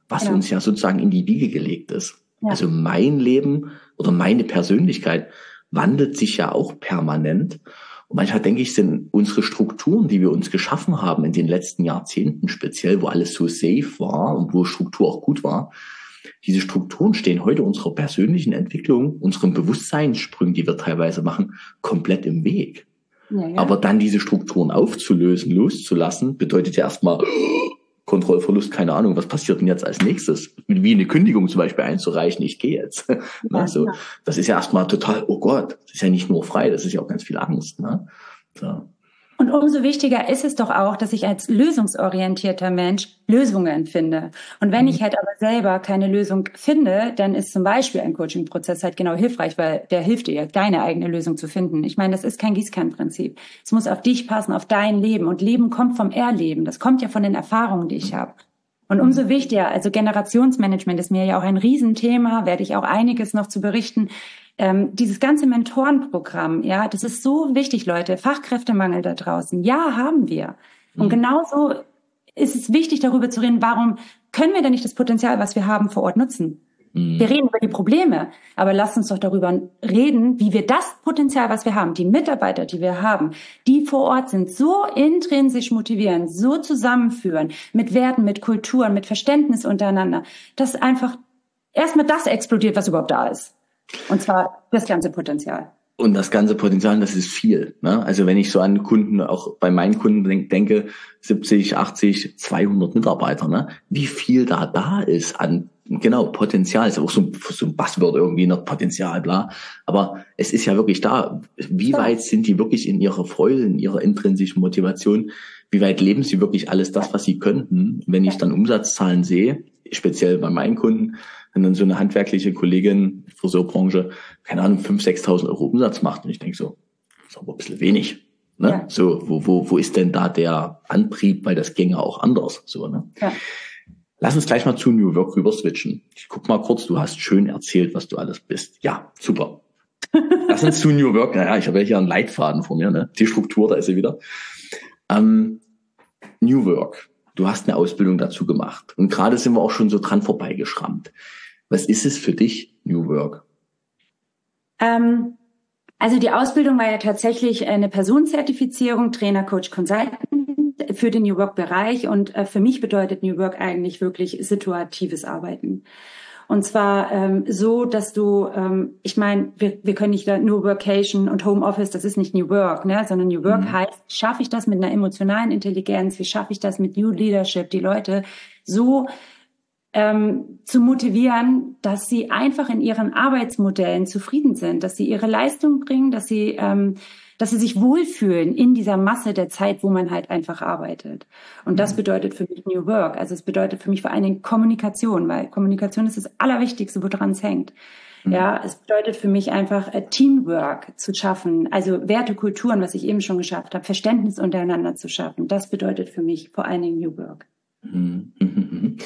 was genau. uns ja sozusagen in die Wiege gelegt ist. Ja. Also mein Leben oder meine Persönlichkeit wandelt sich ja auch permanent. Und manchmal denke ich, sind unsere Strukturen, die wir uns geschaffen haben in den letzten Jahrzehnten speziell, wo alles so safe war und wo Struktur auch gut war, diese Strukturen stehen heute unserer persönlichen Entwicklung, unseren Bewusstseinssprüngen, die wir teilweise machen, komplett im Weg. Ja, ja. Aber dann diese Strukturen aufzulösen, loszulassen, bedeutet ja erstmal Kontrollverlust, keine Ahnung, was passiert denn jetzt als nächstes? Wie eine Kündigung zum Beispiel einzureichen, ich gehe jetzt. Ja, also, ja. Das ist ja erstmal total, oh Gott, das ist ja nicht nur frei, das ist ja auch ganz viel Angst. Ne? So. Und umso wichtiger ist es doch auch, dass ich als lösungsorientierter Mensch Lösungen finde. Und wenn ich halt aber selber keine Lösung finde, dann ist zum Beispiel ein Coaching-Prozess halt genau hilfreich, weil der hilft dir, deine eigene Lösung zu finden. Ich meine, das ist kein Gießkannenprinzip. Es muss auf dich passen, auf dein Leben. Und Leben kommt vom Erleben. Das kommt ja von den Erfahrungen, die ich habe. Und umso wichtiger, also Generationsmanagement ist mir ja auch ein Riesenthema, werde ich auch einiges noch zu berichten. Ähm, dieses ganze Mentorenprogramm, ja, das ist so wichtig, Leute. Fachkräftemangel da draußen, ja, haben wir. Und genauso ist es wichtig, darüber zu reden, warum können wir denn nicht das Potenzial, was wir haben, vor Ort nutzen? Mhm. Wir reden über die Probleme, aber lasst uns doch darüber reden, wie wir das Potenzial, was wir haben, die Mitarbeiter, die wir haben, die vor Ort sind, so intrinsisch motivieren, so zusammenführen, mit Werten, mit Kulturen, mit Verständnis untereinander, dass einfach erstmal das explodiert, was überhaupt da ist. Und zwar das ganze Potenzial. Und das ganze Potenzial, das ist viel. Ne? Also wenn ich so an Kunden, auch bei meinen Kunden denke, siebzig, achtzig, zweihundert Mitarbeiter, ne? Wie viel da da ist an, genau, Potenzial. Ist auch so, so ein Buzzword irgendwie, noch Potenzial, bla. Aber es ist ja wirklich da. Wie ja. weit sind die wirklich in ihrer Freude, in ihrer intrinsischen Motivation? Wie weit leben sie wirklich alles das, was sie könnten? Wenn ich dann Umsatzzahlen sehe, speziell bei meinen Kunden, wenn dann so eine handwerkliche Kollegin, Friseurbranche, keine Ahnung, fünftausend, sechstausend Euro Umsatz macht. Und ich denke so, das ist aber ein bisschen wenig. Ne? Ja. So, wo, wo, wo ist denn da der Antrieb? Weil das ginge auch anders. So, ne? Ja. Lass uns gleich mal zu New Work rüber switchen. Ich guck mal kurz, du hast schön erzählt, was du alles bist. Ja, super. Lass uns zu New Work. Naja, ich habe ja hier einen Leitfaden vor mir, ne? Die Struktur, da ist sie wieder. Ähm, New Work. Du hast eine Ausbildung dazu gemacht. Und gerade sind wir auch schon so dran vorbeigeschrammt. Was ist es für dich, New Work? Ähm, also die Ausbildung war ja tatsächlich eine Personenzertifizierung, Trainer, Coach, Consultant für den New Work-Bereich. Und äh, für mich bedeutet New Work eigentlich wirklich situatives Arbeiten. Und zwar ähm, so, dass du, ähm, ich meine, wir, wir können nicht nur Workation und Homeoffice, das ist nicht New Work, ne, sondern New Work mhm. heißt, schaffe ich das mit einer emotionalen Intelligenz, wie schaffe ich das mit New Leadership, die Leute so ähm, zu motivieren, dass sie einfach in ihren Arbeitsmodellen zufrieden sind, dass sie ihre Leistung bringen, dass sie ähm, dass sie sich wohlfühlen in dieser Masse der Zeit, wo man halt einfach arbeitet. Und das bedeutet für mich New Work. Also es bedeutet für mich vor allen Dingen Kommunikation, weil Kommunikation ist das Allerwichtigste, woran es hängt. Mhm. Ja, es bedeutet für mich einfach äh, Teamwork zu schaffen, also Werte, Kulturen, was ich eben schon geschafft habe, Verständnis untereinander zu schaffen. Das bedeutet für mich vor allen Dingen New Work. Mhm.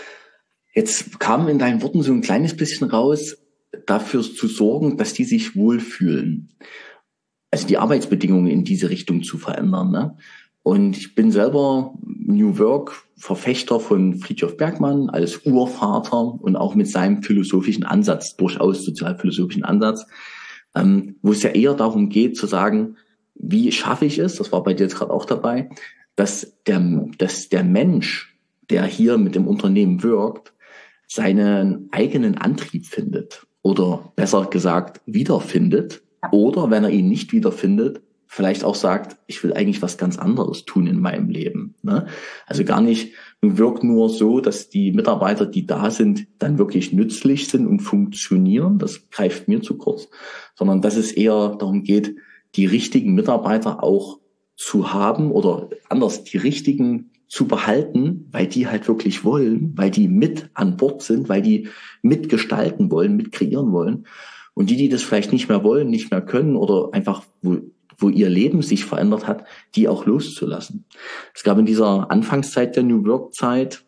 Jetzt kam in deinen Worten so ein kleines bisschen raus, dafür zu sorgen, dass die sich wohlfühlen. Also die Arbeitsbedingungen in diese Richtung zu verändern. Ne? Und ich bin selber New Work Verfechter von Fridtjof Bergmann als Urvater und auch mit seinem philosophischen Ansatz, durchaus sozialphilosophischen Ansatz, ähm, wo es ja eher darum geht zu sagen, wie schaffe ich es, das war bei dir jetzt gerade auch dabei, dass der, dass der Mensch, der hier mit dem Unternehmen wirkt, seinen eigenen Antrieb findet oder besser gesagt wiederfindet. Oder wenn er ihn nicht wiederfindet, vielleicht auch sagt, ich will eigentlich was ganz anderes tun in meinem Leben. Ne? Also gar nicht, wirkt nur so, dass die Mitarbeiter, die da sind, dann wirklich nützlich sind und funktionieren. Das greift mir zu kurz. Sondern dass es eher darum geht, die richtigen Mitarbeiter auch zu haben oder anders, die richtigen zu behalten, weil die halt wirklich wollen, weil die mit an Bord sind, weil die mitgestalten wollen, mit kreieren wollen. Und die, die das vielleicht nicht mehr wollen, nicht mehr können oder einfach, wo, wo ihr Leben sich verändert hat, die auch loszulassen. Es gab in dieser Anfangszeit der New Work-Zeit,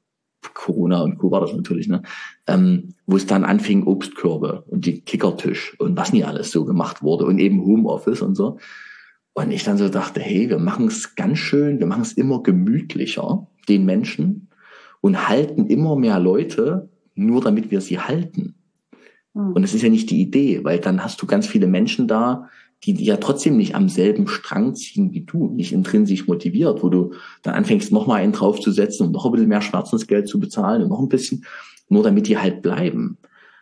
Corona und Co. war das natürlich, ne, ähm, wo es dann anfing, Obstkörbe und die Kickertisch und was nie alles so gemacht wurde und eben Homeoffice und so. Und ich dann so dachte, hey, wir machen es ganz schön, wir machen es immer gemütlicher, den Menschen. und halten immer mehr Leute, nur damit wir sie halten. Mhm. Und das ist ja nicht die Idee, weil dann hast du ganz viele Menschen da, die, die ja trotzdem nicht am selben Strang ziehen wie du, nicht intrinsisch motiviert, wo du dann anfängst, nochmal einen draufzusetzen und noch ein bisschen mehr Schmerzensgeld zu bezahlen und noch ein bisschen, nur damit die halt bleiben.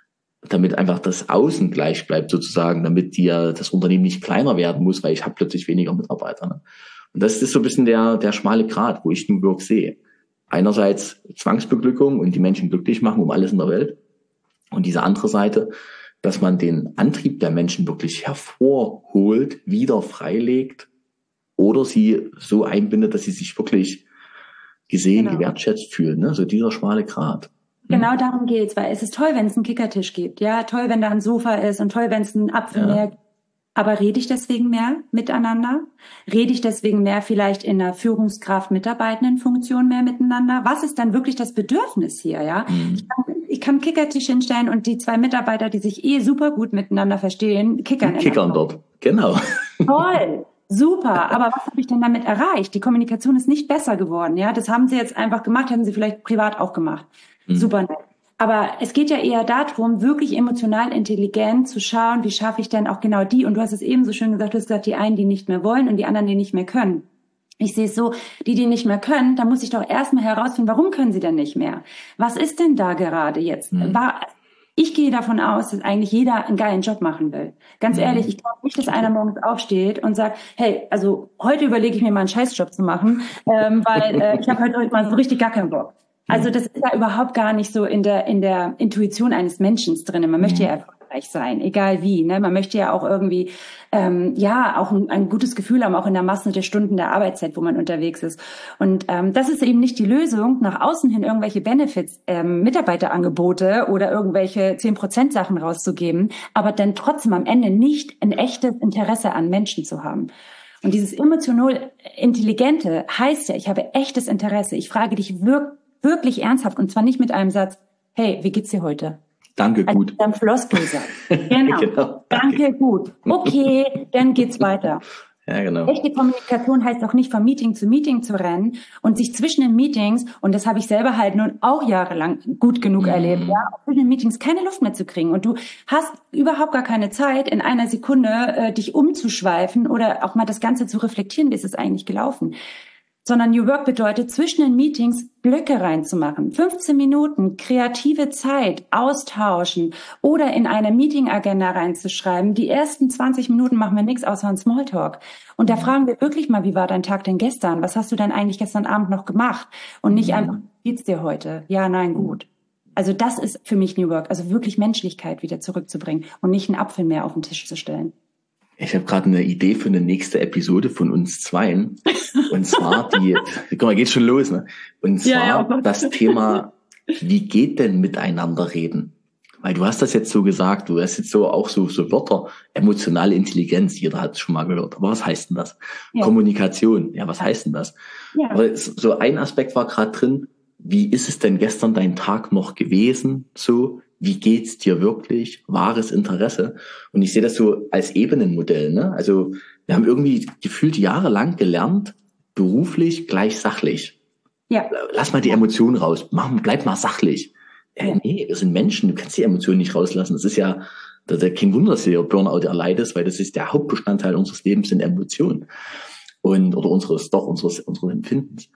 Damit einfach das Außen gleich bleibt sozusagen, damit dir das Unternehmen nicht kleiner werden muss, weil ich habe plötzlich weniger Mitarbeiter. Ne? Und das ist so ein bisschen der, der schmale Grat, wo ich New Work sehe. Einerseits Zwangsbeglückung und die Menschen glücklich machen um alles in der Welt. Und diese andere Seite, dass man den Antrieb der Menschen wirklich hervorholt, wieder freilegt oder sie so einbindet, dass sie sich wirklich gesehen, genau. gewertschätzt fühlen. Ne? So dieser schmale Grat. Genau darum geht's, weil es ist toll, wenn es einen Kickertisch gibt. Ja, toll, wenn da ein Sofa ist und toll, wenn es einen Apfel mehr gibt. Aber rede ich deswegen mehr miteinander? Rede ich deswegen mehr vielleicht in einer Führungskraft-Mitarbeitenden-Funktion mehr miteinander? Was ist dann wirklich das Bedürfnis hier, ja? Mhm. Ich kann, ich kann einen Kickertisch hinstellen und die zwei Mitarbeiter, die sich eh super gut miteinander verstehen, kickern. Die kickern dort, genau. Toll, super. Aber was habe ich denn damit erreicht? Die Kommunikation ist nicht besser geworden, ja? Das haben sie jetzt einfach gemacht, haben sie vielleicht privat auch gemacht. Mhm. Super nett. Aber es geht ja eher darum, wirklich emotional intelligent zu schauen, wie schaffe ich denn auch genau die, und du hast es eben so schön gesagt, du hast gesagt, die einen, die nicht mehr wollen und die anderen, die nicht mehr können. Ich sehe es so, die, die nicht mehr können, da muss ich doch erstmal herausfinden, warum können sie denn nicht mehr? Was ist denn da gerade jetzt? Mhm. War, ich gehe davon aus, dass eigentlich jeder einen geilen Job machen will. Ganz mhm. ehrlich, ich glaube nicht, dass einer morgens aufsteht und sagt, hey, also heute überlege ich mir mal einen Scheißjob zu machen, ähm, weil äh, ich habe heute, heute mal so richtig gar keinen Bock. Also das ist ja überhaupt gar nicht so in der in der Intuition eines Menschen drin. Man möchte ja erfolgreich sein, egal wie. Ne? Man möchte ja auch irgendwie ähm, ja auch ein, ein gutes Gefühl haben, auch in der Masse der Stunden der Arbeitszeit, wo man unterwegs ist. Und ähm, das ist eben nicht die Lösung, nach außen hin irgendwelche Benefits, ähm, Mitarbeiterangebote oder irgendwelche zehn Prozent Sachen rauszugeben, aber dann trotzdem am Ende nicht ein echtes Interesse an Menschen zu haben. Und dieses emotional Intelligente heißt ja, ich habe echtes Interesse. Ich frage dich wirklich wirklich ernsthaft, und zwar nicht mit einem Satz, hey, wie geht's dir heute? Danke, also gut. Dann Floskel-Satz. Genau. genau. Danke, Danke, gut. Okay, dann geht's weiter. Ja, genau. Echte Kommunikation heißt auch nicht von Meeting zu Meeting zu rennen und sich zwischen den Meetings, und das habe ich selber halt nun auch jahrelang gut genug mm. erlebt, ja, zwischen den Meetings keine Luft mehr zu kriegen. Und du hast überhaupt gar keine Zeit, in einer Sekunde äh, dich umzuschweifen oder auch mal das Ganze zu reflektieren, wie ist es eigentlich gelaufen. Sondern New Work bedeutet, zwischen den Meetings Blöcke reinzumachen. fünfzehn Minuten kreative Zeit austauschen oder in eine Meeting-Agenda reinzuschreiben. Die ersten zwanzig Minuten machen wir nichts außer einen Smalltalk. Und da fragen wir wirklich mal, wie war dein Tag denn gestern? Was hast du denn eigentlich gestern Abend noch gemacht? Und nicht einfach, wie geht's dir heute? Ja, nein, gut. Also das ist für mich New Work. Also wirklich Menschlichkeit wieder zurückzubringen und nicht einen Apfel mehr auf den Tisch zu stellen. Ich habe gerade eine Idee für eine nächste Episode von uns Zweien. Und zwar die, guck mal, geht schon los, ne? Und zwar ja, ja. das Thema, wie geht denn miteinander reden? Weil du hast das jetzt so gesagt, du hast jetzt so auch so, so Wörter, emotionale Intelligenz, jeder hat es schon mal gehört. Aber was heißt denn das? Ja. Kommunikation, ja, was heißt denn das? Ja. Aber so ein Aspekt war gerade drin, wie ist es denn gestern dein Tag noch gewesen? So, wie geht's dir wirklich? Wahres Interesse. Und ich sehe das so als Ebenenmodell, ne? Also, wir haben irgendwie gefühlt jahrelang gelernt, beruflich gleich sachlich. Ja. Lass mal die Emotionen raus. Mach, bleib mal sachlich. Äh, nee, wir sind Menschen. Du kannst die Emotionen nicht rauslassen. Das ist ja, das ist kein Wunder, dass du Burnout erleidest, weil das ist der Hauptbestandteil unseres Lebens, sind Emotionen. Und, oder unseres, doch, unseres, unseres Empfindens.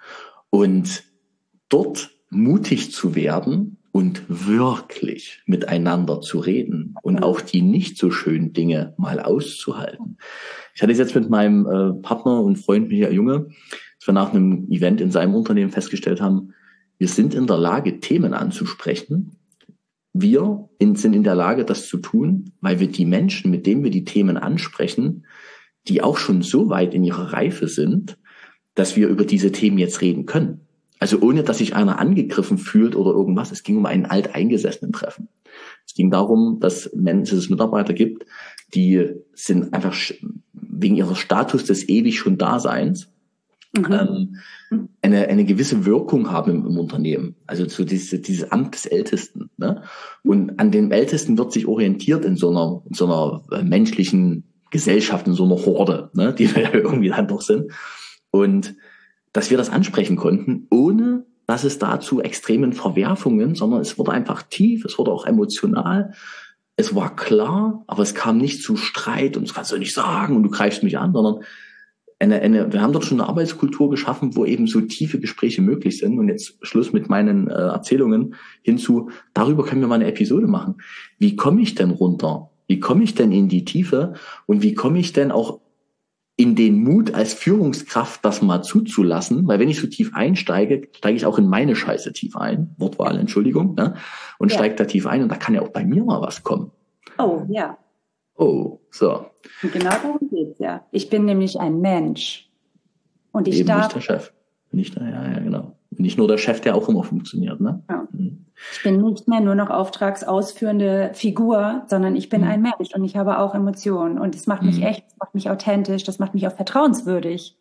Und dort mutig zu werden und wirklich miteinander zu reden und auch die nicht so schönen Dinge mal auszuhalten. Ich hatte es jetzt mit meinem äh, Partner und Freund Michael Junge, dass wir nach einem Event in seinem Unternehmen festgestellt haben, wir sind in der Lage, Themen anzusprechen. Wir in, sind in der Lage, das zu tun, weil wir die Menschen, mit denen wir die Themen ansprechen, die auch schon so weit in ihrer Reife sind, dass wir über diese Themen jetzt reden können. Also ohne, dass sich einer angegriffen fühlt oder irgendwas. Es ging um einen alteingesessenen Treffen. Es ging darum, dass es Mitarbeiter gibt, die sind einfach wegen ihres Status des ewig schon Daseins mhm. ähm, eine, eine gewisse Wirkung haben im, im Unternehmen. Also so diese, dieses Amt des Ältesten. Ne? Und an dem Ältesten wird sich orientiert in so einer, in so einer menschlichen Gesellschaft, in so einer Horde, ne? Die wir ja irgendwie dann doch sind. Und dass wir das ansprechen konnten, ohne dass es da zu extremen Verwerfungen, sondern es wurde einfach tief, es wurde auch emotional. Es war klar, aber es kam nicht zu Streit und das kannst du nicht sagen und du greifst mich an, sondern eine, eine, wir haben dort schon eine Arbeitskultur geschaffen, wo eben so tiefe Gespräche möglich sind. Und jetzt Schluss mit meinen äh, Erzählungen hinzu, darüber können wir mal eine Episode machen. Wie komme ich denn runter? Wie komme ich denn in die Tiefe? Und wie komme ich denn auch in den Mut als Führungskraft, das mal zuzulassen? Weil wenn ich so tief einsteige, steige ich auch in meine Scheiße tief ein. Wortwahl, Entschuldigung. Ne? Und ja. steige da tief ein und da kann ja auch bei mir mal was kommen. Oh, ja. Oh, so. Und genau darum geht's ja. Ich bin nämlich ein Mensch. Und ich Eben darf... nicht der Chef. Nicht der, ja, ja, genau. Nicht nur der Chef, der auch immer funktioniert, ne? Ja. Mhm. Ich bin nicht mehr nur noch auftragsausführende Figur, sondern ich bin mhm. ein Mensch und ich habe auch Emotionen. Und das macht mich mhm. echt, das macht mich authentisch, das macht mich auch vertrauenswürdig.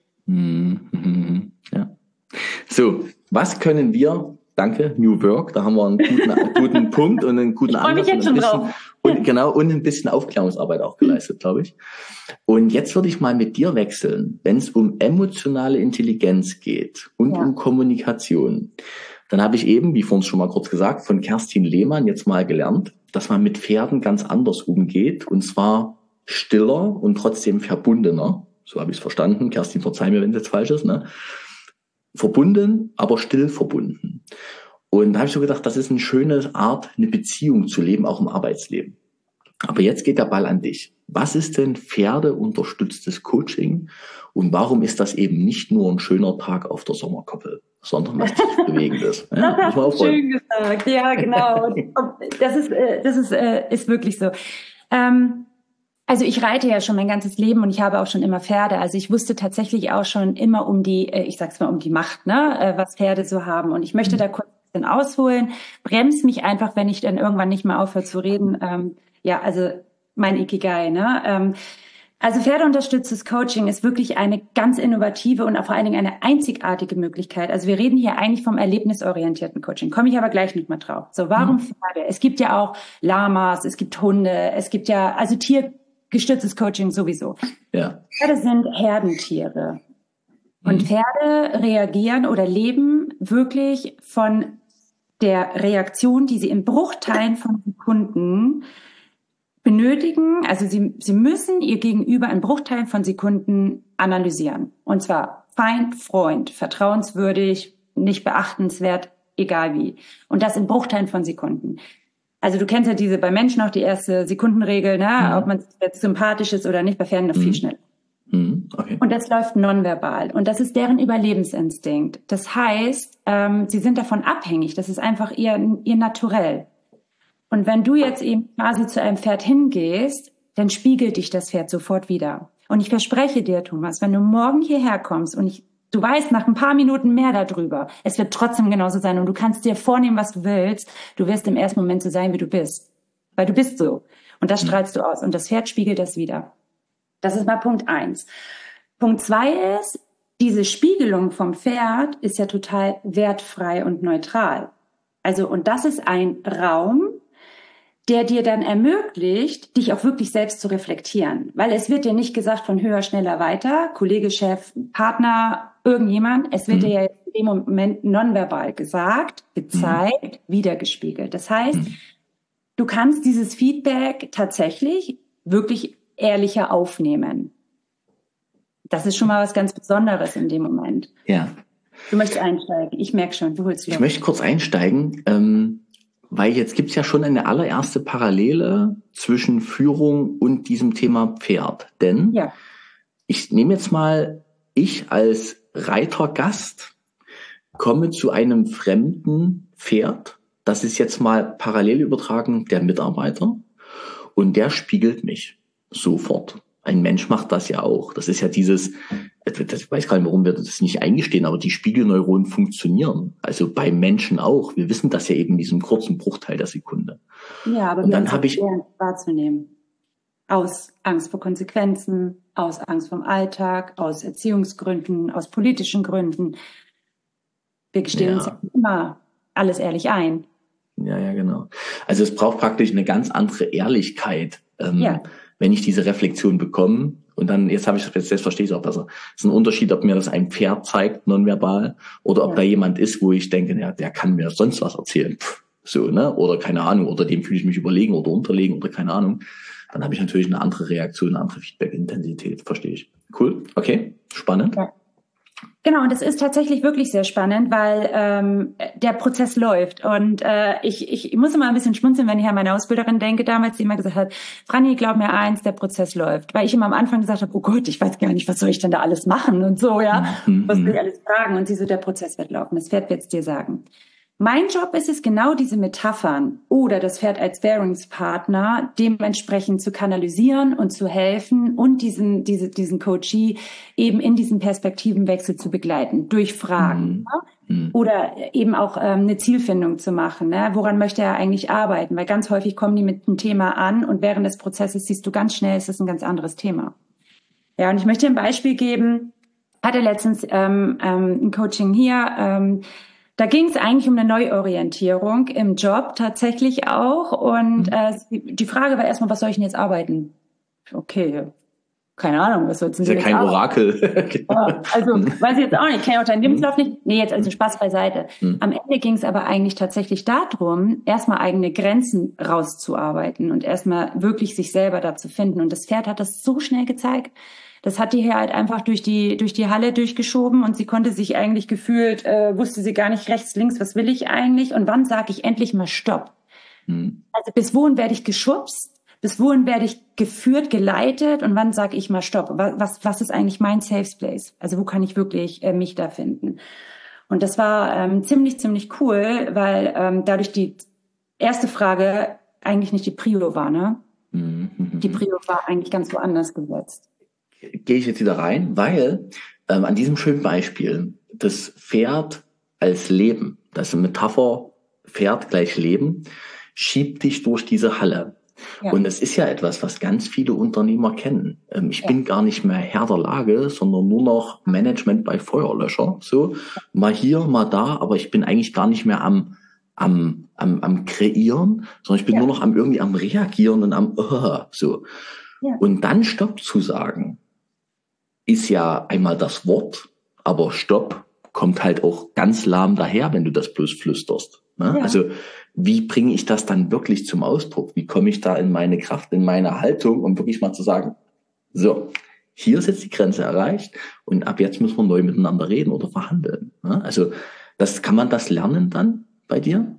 Mhm. Ja. So, was können wir... Danke, New Work, da haben wir einen guten, guten Punkt und einen guten Anlass. Ich freue mich jetzt schon drauf. Und, genau, und ein bisschen Aufklärungsarbeit auch geleistet, glaube ich. Und jetzt würde ich mal mit dir wechseln, wenn es um emotionale Intelligenz geht und ja. um Kommunikation. Dann habe ich eben, wie vorhin schon mal kurz gesagt, von Kerstin Lehmann jetzt mal gelernt, dass man mit Pferden ganz anders umgeht und zwar stiller und trotzdem verbundener. So habe ich es verstanden. Kerstin, verzeih mir, wenn es jetzt falsch ist, ne? Verbunden, aber still verbunden. Und da habe ich so gedacht, das ist eine schöne Art, eine Beziehung zu leben, auch im Arbeitsleben. Aber jetzt geht der Ball an dich. Was ist denn pferdeunterstütztes Coaching? Und warum ist das eben nicht nur ein schöner Tag auf der Sommerkoppel, sondern was tief Bewegendes? Ja, muss man aufräumen. Schön gesagt, ja, genau. Das ist, das ist, ist wirklich so. Ähm, Also ich reite ja schon mein ganzes Leben und ich habe auch schon immer Pferde. Also ich wusste tatsächlich auch schon immer um die, ich sag's mal, um die Macht, ne, was Pferde so haben. Und ich möchte da kurz ein bisschen ausholen. Bremst mich einfach, wenn ich dann irgendwann nicht mehr aufhöre zu reden. Ähm, ja, also mein Ikigai, ne. Ähm, also pferdeunterstütztes Coaching ist wirklich eine ganz innovative und auch vor allen Dingen eine einzigartige Möglichkeit. Also wir reden hier eigentlich vom erlebnisorientierten Coaching. Komme ich aber gleich nicht mehr drauf. So, warum Pferde? Es gibt ja auch Lamas, es gibt Hunde, es gibt ja, also Tier gestütztes Coaching sowieso. Ja. Pferde sind Herdentiere. Und Pferde reagieren oder leben wirklich von der Reaktion, die sie in Bruchteilen von Sekunden benötigen. Also sie, sie müssen ihr Gegenüber in Bruchteilen von Sekunden analysieren. Und zwar Feind, Freund, vertrauenswürdig, nicht beachtenswert, egal wie. Und das in Bruchteilen von Sekunden. Also du kennst ja diese bei Menschen auch die erste Sekundenregel, ne? Mhm. Ob man jetzt sympathisch ist oder nicht, bei Pferden noch mhm. viel schneller. Mhm. Okay. Und das läuft nonverbal. Und das ist deren Überlebensinstinkt. Das heißt, ähm, sie sind davon abhängig. Das ist einfach ihr, ihr Naturell. Und wenn du jetzt eben quasi zu einem Pferd hingehst, dann spiegelt dich das Pferd sofort wieder. Und ich verspreche dir, Thomas, wenn du morgen hierher kommst und ich Du weißt nach ein paar Minuten mehr darüber. Es wird trotzdem genauso sein und du kannst dir vornehmen, was du willst. Du wirst im ersten Moment so sein, wie du bist. Weil du bist so. Und das strahlst du aus. Und das Pferd spiegelt das wieder. Das ist mal Punkt eins. Punkt zwei ist, diese Spiegelung vom Pferd ist ja total wertfrei und neutral. Also, und das ist ein Raum, der dir dann ermöglicht, dich auch wirklich selbst zu reflektieren. Weil es wird dir nicht gesagt von höher, schneller, weiter, Kollege, Chef, Partner, irgendjemand. Es wird mhm. dir ja in dem Moment nonverbal gesagt, gezeigt, mhm. wiedergespiegelt. Das heißt, mhm. du kannst dieses Feedback tatsächlich wirklich ehrlicher aufnehmen. Das ist schon mal was ganz Besonderes in dem Moment. Ja. Du möchtest einsteigen. Ich merke schon, du holst Ich möchte kurz einsteigen, ähm, weil jetzt gibt's ja schon eine allererste Parallele zwischen Führung und diesem Thema Pferd. Denn ja. ich nehme jetzt mal, ich als Reitergast komme zu einem fremden Pferd. Das ist jetzt mal parallel übertragen der Mitarbeiter. Und der spiegelt mich sofort. Ein Mensch macht das ja auch. Das ist ja dieses, ich weiß gar nicht, warum wir das nicht eingestehen, aber die Spiegelneuronen funktionieren. Also bei Menschen auch. Wir wissen das ja eben in diesem kurzen Bruchteil der Sekunde. Ja, aber und wir dann habe ich wahrzunehmen. Aus Angst vor Konsequenzen, aus Angst vom Alltag, aus Erziehungsgründen, aus politischen Gründen. Wir gestehen ja. uns immer alles ehrlich ein. Ja, ja, genau. Also es braucht praktisch eine ganz andere Ehrlichkeit. Ähm, ja. Wenn ich diese Reflexion bekomme, Und dann, jetzt habe ich jetzt, jetzt verstehe ich es auch besser. Es ist ein Unterschied, ob mir das ein Pferd zeigt, nonverbal, oder ob ja. da jemand ist, wo ich denke, ja, der kann mir sonst was erzählen. Pff, so, ne? Oder keine Ahnung, oder dem fühle ich mich überlegen oder unterlegen oder keine Ahnung. Dann habe ich natürlich eine andere Reaktion, eine andere Feedback-Intensität, verstehe ich. Cool, okay, spannend. Ja. Genau, und das ist tatsächlich wirklich sehr spannend, weil ähm, der Prozess läuft. Und äh, ich, ich muss immer ein bisschen schmunzeln, wenn ich an meine Ausbilderin denke damals, die immer gesagt hat, Franny, glaub mir eins, der Prozess läuft. Weil ich immer am Anfang gesagt habe, oh Gott, ich weiß gar nicht, was soll ich denn da alles machen und so, ja. Mhm. Was will ich alles fragen? Und sie so, der Prozess wird laufen, das Pferd wird es dir sagen. Mein Job ist es, genau diese Metaphern oder das Pferd als Bearingspartner dementsprechend zu kanalisieren und zu helfen und diesen, diese, diesen Coachee eben in diesen Perspektivenwechsel zu begleiten, durch Fragen. Mhm. Ne? Oder eben auch ähm, eine Zielfindung zu machen. Ne? Woran möchte er eigentlich arbeiten? Weil ganz häufig kommen die mit einem Thema an und während des Prozesses siehst du ganz schnell, es ist ein ganz anderes Thema. Ja, und ich möchte ein Beispiel geben. Hatte letztens ähm, ähm, ein Coaching hier, ähm, da ging es eigentlich um eine Neuorientierung im Job tatsächlich auch. Und äh, die Frage war erstmal, was soll ich denn jetzt arbeiten? Okay, keine Ahnung, was soll ich denn jetzt arbeiten? Ist ja kein Orakel. Ja, also weiß ich jetzt auch nicht, ich kenne auch deinen Lebenslauf nicht. Nee, jetzt also Spaß beiseite. Mhm. Am Ende ging es aber eigentlich tatsächlich darum, erstmal eigene Grenzen rauszuarbeiten und erstmal wirklich sich selber da zu finden. Und das Pferd hat das so schnell gezeigt. Das hat die hier halt einfach durch die durch die Halle durchgeschoben und sie konnte sich eigentlich gefühlt, äh, wusste sie gar nicht rechts, links, was will ich eigentlich und wann sage ich endlich mal Stopp. Mhm. Also bis wohin werde ich geschubst, bis wohin werde ich geführt, geleitet und wann sage ich mal Stopp. Was was ist eigentlich mein Safe Place? Also wo kann ich wirklich äh, mich da finden? Und das war ähm, ziemlich, ziemlich cool, weil ähm, dadurch die erste Frage eigentlich nicht die Prio war, ne? Mhm. Die Prio war eigentlich ganz woanders gesetzt. Gehe ich jetzt wieder rein, weil ähm, an diesem schönen Beispiel das Pferd als Leben, das ist eine Metapher, Pferd gleich Leben, schiebt dich durch diese Halle. Ja. Und es ist ja etwas, was ganz viele Unternehmer kennen. Ähm, ich ja. bin gar nicht mehr Herr der Lage, sondern nur noch Management bei Feuerlöscher. So, mal hier, mal da, aber ich bin eigentlich gar nicht mehr am am am, am Kreieren, sondern ich bin ja. nur noch am irgendwie am Reagieren und am uh, so. Ja. Und dann Stopp zu sagen, ist ja einmal das Wort, aber Stopp kommt halt auch ganz lahm daher, wenn du das bloß flüsterst. Ne? Ja. Also wie bringe ich das dann wirklich zum Ausdruck? Wie komme ich da in meine Kraft, in meine Haltung, um wirklich mal zu sagen, so, hier ist jetzt die Grenze erreicht und ab jetzt müssen wir neu miteinander reden oder verhandeln. Ne? Also das kann man das lernen dann bei dir?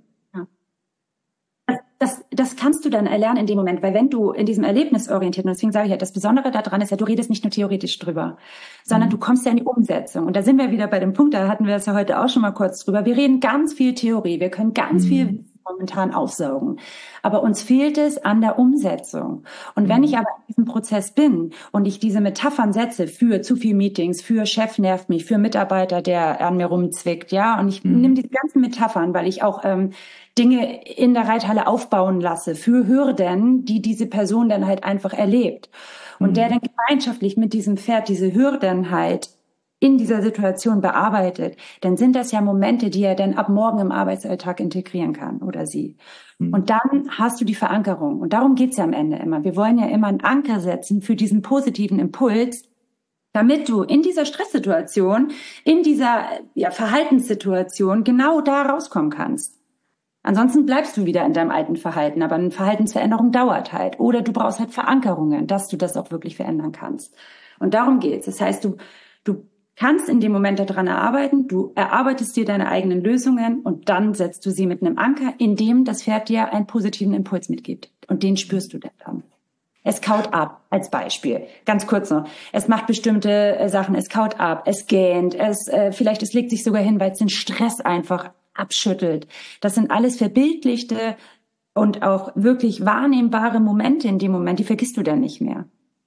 Das, das kannst du dann erlernen in dem Moment, weil wenn du in diesem Erlebnisorientierten, und deswegen sage ich ja, das Besondere daran ist ja, du redest nicht nur theoretisch drüber, sondern mhm. du kommst ja in die Umsetzung. Und da sind wir wieder bei dem Punkt, da hatten wir es ja heute auch schon mal kurz drüber. Wir reden ganz viel Theorie, wir können ganz mhm. viel momentan aufsaugen. Aber uns fehlt es an der Umsetzung. Und wenn ich aber in diesem Prozess bin und ich diese Metaphern setze für zu viel Meetings, für Chef nervt mich, für Mitarbeiter, der an mir rumzwickt, ja, und ich mhm. nehme die ganzen Metaphern, weil ich auch ähm, Dinge in der Reithalle aufbauen lasse für Hürden, die diese Person dann halt einfach erlebt. Und mhm. der dann gemeinschaftlich mit diesem Pferd diese Hürden halt in dieser Situation bearbeitet, dann sind das ja Momente, die er dann ab morgen im Arbeitsalltag integrieren kann oder sie. Mhm. Und dann hast du die Verankerung. Und darum geht's ja am Ende immer. Wir wollen ja immer einen Anker setzen für diesen positiven Impuls, damit du in dieser Stresssituation, in dieser ja, Verhaltenssituation genau da rauskommen kannst. Ansonsten bleibst du wieder in deinem alten Verhalten, aber eine Verhaltensveränderung dauert halt. Oder du brauchst halt Verankerungen, dass du das auch wirklich verändern kannst. Und darum geht's. Das heißt, du, du kannst in dem Moment daran arbeiten, du erarbeitest dir deine eigenen Lösungen und dann setzt du sie mit einem Anker, indem das Pferd dir einen positiven Impuls mitgibt. Und den spürst du dann. Es kaut ab, als Beispiel. Ganz kurz noch. Es macht bestimmte Sachen, es kaut ab, es gähnt, es, äh, vielleicht es legt sich sogar hin, weil es den Stress einfach abschüttelt. Das sind alles verbildlichte und auch wirklich wahrnehmbare Momente in dem Moment, die vergisst du dann nicht mehr.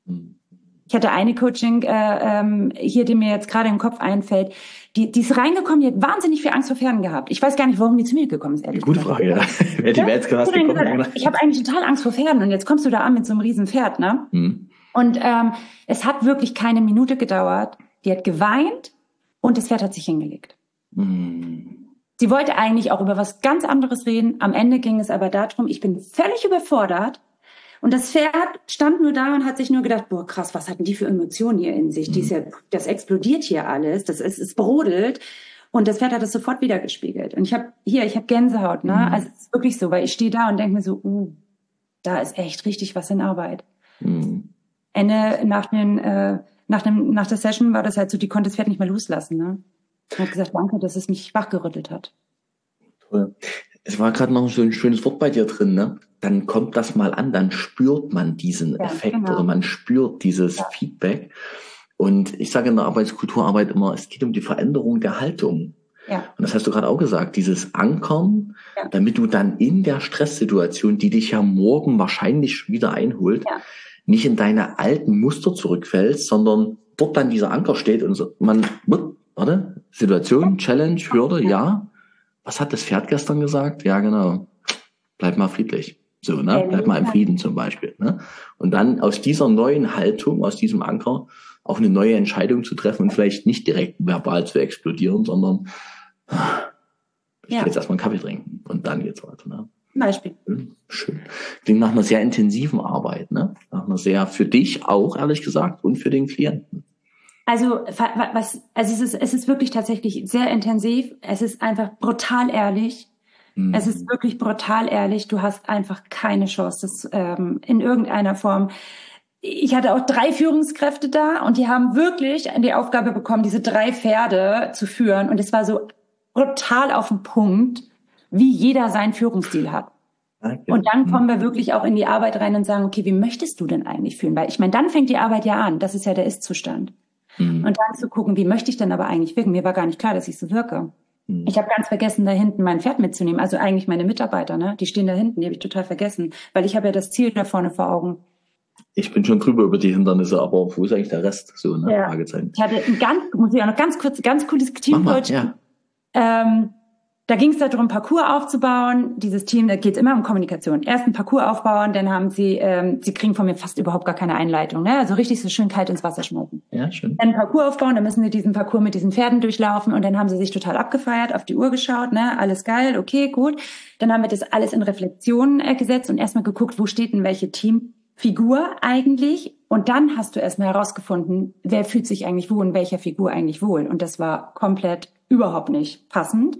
Ich hatte eine Coaching äh, ähm, hier, die mir jetzt gerade im Kopf einfällt, die, die ist reingekommen, die hat wahnsinnig viel Angst vor Pferden gehabt. Ich weiß gar nicht, warum die zu mir gekommen ist, ehrlich Gute Frage, ja. Wer die jetzt gesagt, gekommen, ich habe eigentlich total Angst vor Pferden und jetzt kommst du da an mit so einem riesen Pferd, ne? Mhm. Und ähm, es hat wirklich keine Minute gedauert. Die hat geweint und das Pferd hat sich hingelegt. Mhm. Sie wollte eigentlich auch über was ganz anderes reden. Am Ende ging es aber darum, ich bin völlig überfordert Und das Pferd stand nur da und hat sich nur gedacht, boah, krass, was hatten die für Emotionen hier in sich? Mhm. Die ist ja, das explodiert hier alles, das ist, es brodelt. Und das Pferd hat das sofort wiedergespiegelt. Und ich habe hier, ich habe Gänsehaut, ne? Mhm. Also es ist wirklich so, weil ich stehe da und denke mir so, uh, da ist echt richtig was in Arbeit. Mhm. Ende nach den, äh, nach dem, nach der Session war das halt so, die konnte das Pferd nicht mehr loslassen, ne? Ich habe gesagt, danke, dass es mich wachgerüttelt hat. Toll. Es war gerade noch so ein schönes Wort bei dir drin, ne? Dann kommt das mal an, dann spürt man diesen ja, Effekt genau. oder man spürt dieses ja. Feedback. Und ich sage in der Arbeitskulturarbeit immer, es geht um die Veränderung der Haltung. Ja. Und das hast du gerade auch gesagt, dieses Ankern, ja. damit du dann in der Stresssituation, die dich ja morgen wahrscheinlich wieder einholt, ja. nicht in deine alten Muster zurückfällst, sondern dort dann dieser Anker steht und so, man, warte, Situation, Challenge, Hürde, ja. Was hat das Pferd gestern gesagt? Ja, genau. Bleib mal friedlich. So, ne? Bleib mal im Frieden zum Beispiel. Ne? Und dann aus dieser neuen Haltung, aus diesem Anker, auch eine neue Entscheidung zu treffen und vielleicht nicht direkt verbal zu explodieren, sondern ich ja. will jetzt erstmal einen Kaffee trinken und dann geht's weiter. Ne? Beispiel. Schön, schön. Klingt nach einer sehr intensiven Arbeit, ne? Nach einer sehr, für dich auch, ehrlich gesagt, und für den Klienten. Also, was, also es ist, es ist wirklich tatsächlich sehr intensiv. Es ist einfach brutal ehrlich. Mhm. Es ist wirklich brutal ehrlich. Du hast einfach keine Chance, das ähm, in irgendeiner Form. Ich hatte auch drei Führungskräfte da und die haben wirklich die Aufgabe bekommen, diese drei Pferde zu führen. Und es war so brutal auf den Punkt, wie jeder seinen Führungsstil hat. Okay. Und dann kommen wir wirklich auch in die Arbeit rein und sagen, okay, wie möchtest du denn eigentlich führen? Weil ich meine, dann fängt die Arbeit ja an. Das ist ja der Ist-Zustand. Mhm. Und dann zu gucken, wie möchte ich denn aber eigentlich wirken? Mir war gar nicht klar, dass ich so wirke. Mhm. Ich habe ganz vergessen, da hinten mein Pferd mitzunehmen. Also eigentlich meine Mitarbeiter, ne? Die stehen da hinten, die habe ich total vergessen. Weil ich habe ja das Ziel da vorne vor Augen. Ich bin schon drüber über die Hindernisse, aber wo ist eigentlich der Rest? So, ne? Ja. Fragezeichen. Ich hatte ein ganz, muss ich auch noch ganz kurz, ganz cooles Teamcoach. Ja. Ähm, Da ging es darum, Parcours aufzubauen. Dieses Team, da geht es immer um Kommunikation. Erst ein Parcours aufbauen, dann haben sie, ähm, sie kriegen von mir fast überhaupt gar keine Einleitung, ne? Also richtig so schön kalt ins Wasser schmeißen. Ja, schön. Dann ein Parcours aufbauen, dann müssen sie diesen Parcours mit diesen Pferden durchlaufen und dann haben sie sich total abgefeiert, auf die Uhr geschaut, ne? Alles geil, okay, gut. Dann haben wir das alles in Reflexionen äh, gesetzt und erstmal geguckt, wo steht denn welche Teamfigur eigentlich? Und dann hast du erstmal herausgefunden, wer fühlt sich eigentlich wo in welcher Figur eigentlich wohl. Und das war komplett überhaupt nicht passend.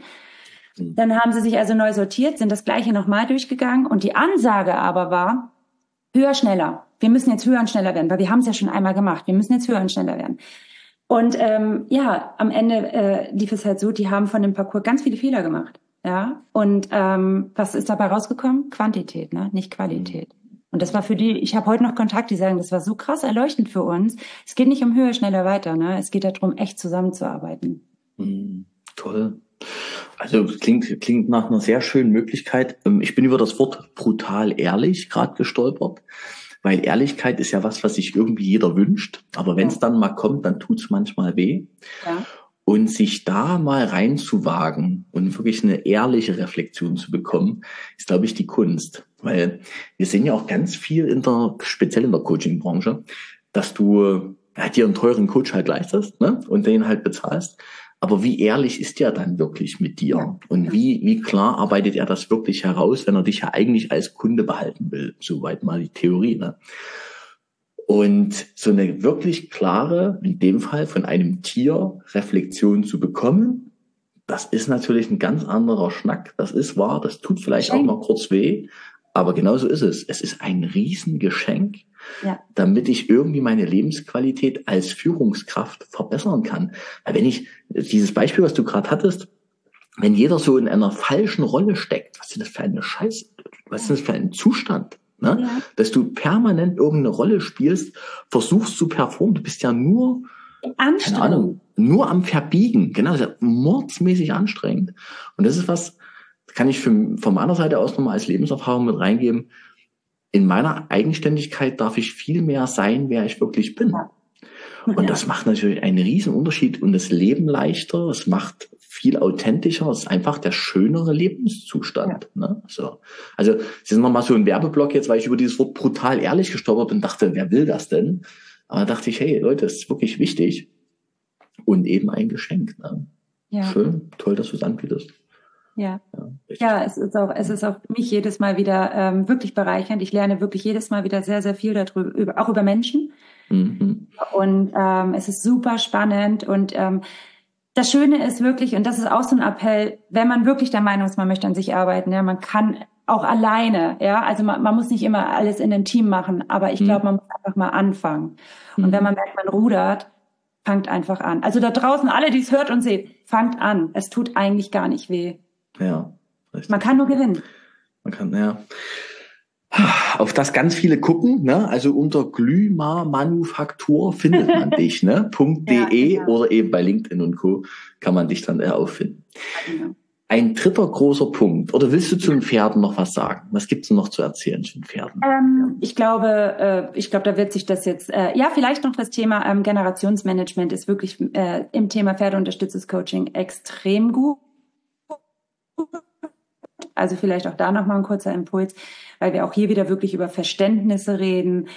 Dann haben sie sich also neu sortiert, sind das Gleiche nochmal durchgegangen und die Ansage aber war, höher, schneller. Wir müssen jetzt höher und schneller werden, weil wir haben es ja schon einmal gemacht. Wir müssen jetzt höher und schneller werden. Und ähm, ja, am Ende äh, lief es halt so, die haben von dem Parcours ganz viele Fehler gemacht. Ja. Und ähm, was ist dabei rausgekommen? Quantität, ne? Nicht Qualität. Und das war für die, ich habe heute noch Kontakt, die sagen, das war so krass erleuchtend für uns. Es geht nicht um höher, schneller, weiter, ne? Es geht darum, echt zusammenzuarbeiten. Mhm. Toll. Also klingt klingt nach einer sehr schönen Möglichkeit. Ich bin über das Wort brutal ehrlich gerade gestolpert, weil Ehrlichkeit ist ja was, was sich irgendwie jeder wünscht. Aber wenn es dann mal kommt, dann tut's manchmal weh. Ja. Und sich da mal reinzuwagen und wirklich eine ehrliche Reflexion zu bekommen, ist, glaube ich, die Kunst. Weil wir sehen ja auch ganz viel in der, speziell in der Coaching-Branche, dass du ja, dir einen teuren Coach halt leistest, ne, und den halt bezahlst. Aber wie ehrlich ist der dann wirklich mit dir? Ja. Und wie, wie klar arbeitet er das wirklich heraus, wenn er dich ja eigentlich als Kunde behalten will? Soweit mal die Theorie, ne? Und so eine wirklich klare, in dem Fall von einem Tier, Reflexion zu bekommen, das ist natürlich ein ganz anderer Schnack. Das ist wahr, das tut vielleicht Geschenk. Auch mal kurz weh, aber genauso ist es. Es ist ein Riesengeschenk, ja. damit ich irgendwie meine Lebensqualität als Führungskraft verbessern kann. Weil wenn ich, dieses Beispiel, was du gerade hattest, wenn jeder so in einer falschen Rolle steckt, was ist das für eine Scheiße, was ist das für ein Zustand? Ne? Ja. Dass du permanent irgendeine Rolle spielst, versuchst zu performen, du bist ja nur, keine Ahnung, nur am Verbiegen, genau, das ist ja mordsmäßig anstrengend. Und das ist was, kann ich für, von meiner Seite aus nochmal als Lebenserfahrung mit reingeben. In meiner Eigenständigkeit darf ich viel mehr sein, wer ich wirklich bin. Ja. Und ja. das macht natürlich einen riesen Unterschied und das Leben leichter, es macht viel authentischer, es ist einfach der schönere Lebenszustand. Ja. Ne? So. Also es ist nochmal so ein Werbeblock jetzt, weil ich über dieses Wort brutal ehrlich gestolpert bin und dachte, wer will das denn? Aber da dachte ich, hey Leute, das ist wirklich wichtig und eben ein Geschenk. Ne? Ja. Schön, toll, dass du es anbietest. Ja, ja, ja, es ist auch, es ist auch für mich jedes Mal wieder ähm, wirklich bereichernd. Ich lerne wirklich jedes Mal wieder sehr, sehr viel darüber, über, auch über Menschen. Mhm. Und ähm, es ist super spannend. Und ähm, das Schöne ist wirklich, und das ist auch so ein Appell, wenn man wirklich der Meinung ist, man möchte an sich arbeiten, ja, man kann auch alleine, ja, also man, man muss nicht immer alles in einem Team machen, aber ich glaube, man muss einfach mal anfangen. Und wenn man merkt, man rudert, fangt einfach an. Also da draußen, alle, die es hört und seht, fangt an. Es tut eigentlich gar nicht weh. Ja, richtig. Man kann nur gewinnen. Man kann, ja. Auf das ganz viele gucken, ne? Also unter Glyma Manufaktur findet man dich, ne? .de ja, genau. Oder eben bei LinkedIn und Co. kann man dich dann eher auffinden. Ja, genau. Ein dritter großer Punkt. Oder willst du zu den Pferden noch was sagen? Was gibt's denn noch zu erzählen zu den Pferden? Ähm, ich glaube, äh, ich glaube, da wird sich das jetzt, äh, ja, vielleicht noch das Thema ähm, Generationsmanagement ist wirklich äh, im Thema Pferdeunterstütztes Coaching extrem gut. Also vielleicht auch da nochmal ein kurzer Impuls, weil wir auch hier wieder wirklich über Verständnisse reden.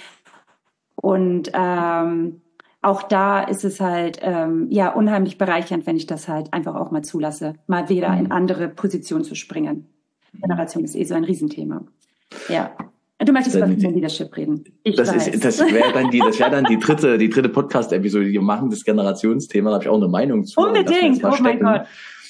Und ähm, auch da ist es halt ähm, ja unheimlich bereichernd, wenn ich das halt einfach auch mal zulasse, mal wieder in andere Positionen zu springen. Generation ist eh so ein Riesenthema. Ja. Du möchtest über Leadership reden. Ich das weiß. Ist, das wäre dann die, das wäre dann die dritte, die dritte Podcast-Episode, die wir machen, das Generationsthema. Da habe ich auch eine Meinung zu. Unbedingt. Oh mein Gott.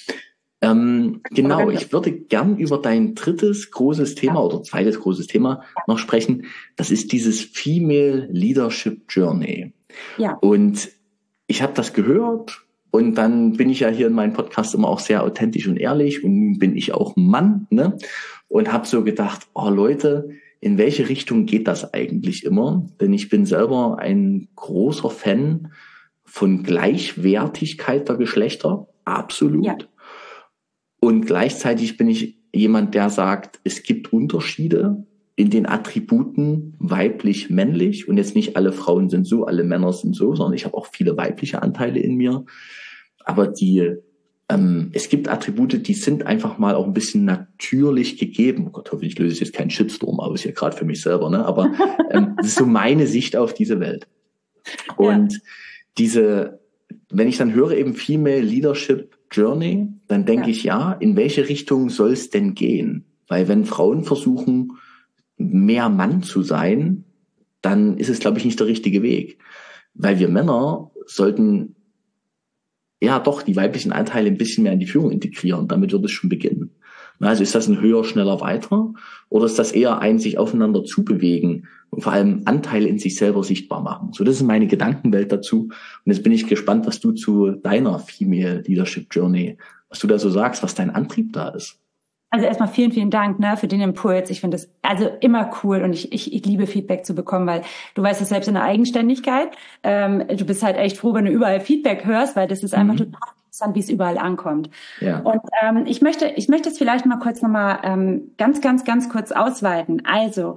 Ähm, genau, ich würde gern über dein drittes großes Thema oder zweites großes Thema noch sprechen. Das ist dieses Female Leadership Journey. Ja. Und ich habe das gehört und dann bin ich ja hier in meinem Podcast immer auch sehr authentisch und ehrlich und nun bin ich auch ein Mann, ne? Und habe so gedacht, oh Leute, in welche Richtung geht das eigentlich immer? Denn ich bin selber ein großer Fan von Gleichwertigkeit der Geschlechter, absolut. Ja. Und gleichzeitig bin ich jemand, der sagt, es gibt Unterschiede in den Attributen weiblich, männlich. Und jetzt nicht alle Frauen sind so, alle Männer sind so, sondern ich habe auch viele weibliche Anteile in mir. Aber die, ähm, es gibt Attribute, die sind einfach mal auch ein bisschen natürlich gegeben. Oh Gott, hoffentlich löse ich jetzt keinen Shitstorm aus hier gerade für mich selber, ne? Aber ähm, das ist so meine Sicht auf diese Welt. Und ja. diese, wenn ich dann höre eben Female Leadership Journey, dann denke ja. ich, ja, in welche Richtung soll es denn gehen? Weil wenn Frauen versuchen, mehr Mann zu sein, dann ist es, glaube ich, nicht der richtige Weg. Weil wir Männer sollten ja doch die weiblichen Anteile ein bisschen mehr in die Führung integrieren. Damit wird es schon beginnen. Also ist das ein höher, schneller, weiter? Oder ist das eher ein sich aufeinander zubewegen und vor allem Anteile in sich selber sichtbar machen? So, das ist meine Gedankenwelt dazu. Und jetzt bin ich gespannt, was du zu deiner Female Leadership Journey, was du da so sagst, was dein Antrieb da ist. Also erstmal vielen, vielen Dank, ne, für den Impuls. Ich finde das also immer cool und ich, ich, ich liebe Feedback zu bekommen, weil du weißt es selbst in der Eigenständigkeit. Ähm, du bist halt echt froh, wenn du überall Feedback hörst, weil das ist einfach mhm. total interessant, wie es überall ankommt. Ja. Und ähm, ich möchte, ich möchte es vielleicht mal kurz nochmal ähm, ganz, ganz, ganz kurz ausweiten. Also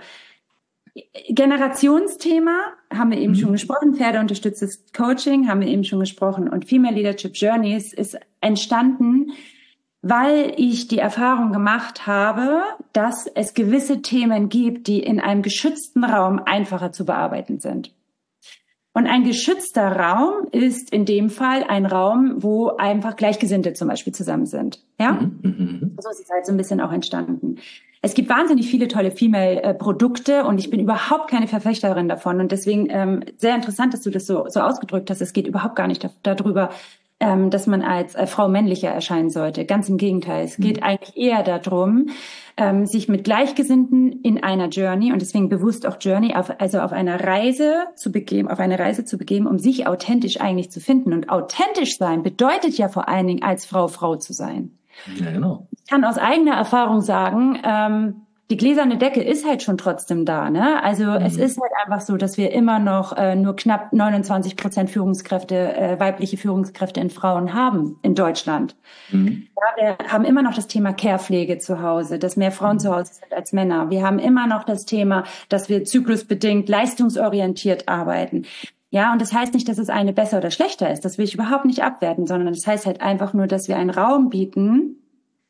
Generationsthema haben wir eben mhm. schon gesprochen, Pferdeunterstütztes Coaching haben wir eben schon gesprochen und Female Leadership Journeys ist entstanden, weil ich die Erfahrung gemacht habe, dass es gewisse Themen gibt, die in einem geschützten Raum einfacher zu bearbeiten sind. Und ein geschützter Raum ist in dem Fall ein Raum, wo einfach Gleichgesinnte zum Beispiel zusammen sind. Ja, mhm. So ist es halt so ein bisschen auch entstanden. Es gibt wahnsinnig viele tolle Female-Produkte und ich bin überhaupt keine Verfechterin davon. Und deswegen ähm, sehr interessant, dass du das so, so ausgedrückt hast. Es geht überhaupt gar nicht da, darüber, ähm, dass man als äh, Frau männlicher erscheinen sollte. Ganz im Gegenteil. Es geht mhm. eigentlich eher darum, ähm, sich mit Gleichgesinnten in einer Journey und deswegen bewusst auch Journey, auf, also auf einer Reise zu begeben, auf eine Reise zu begeben, um sich authentisch eigentlich zu finden. Und authentisch sein bedeutet ja vor allen Dingen als Frau Frau zu sein. Ja, genau. Ich kann aus eigener Erfahrung sagen, ähm, die gläserne Decke ist halt schon trotzdem da, ne? Also mhm. es ist halt einfach so, dass wir immer noch äh, nur knapp neunundzwanzig Prozent Führungskräfte, äh, weibliche Führungskräfte in Frauen haben in Deutschland. Mhm. Ja, wir haben immer noch das Thema Care-Pflege zu Hause, dass mehr Frauen mhm. zu Hause sind als Männer. Wir haben immer noch das Thema, dass wir zyklusbedingt leistungsorientiert arbeiten. Ja, und das heißt nicht, dass es eine besser oder schlechter ist. Das will ich überhaupt nicht abwerten, sondern das heißt halt einfach nur, dass wir einen Raum bieten,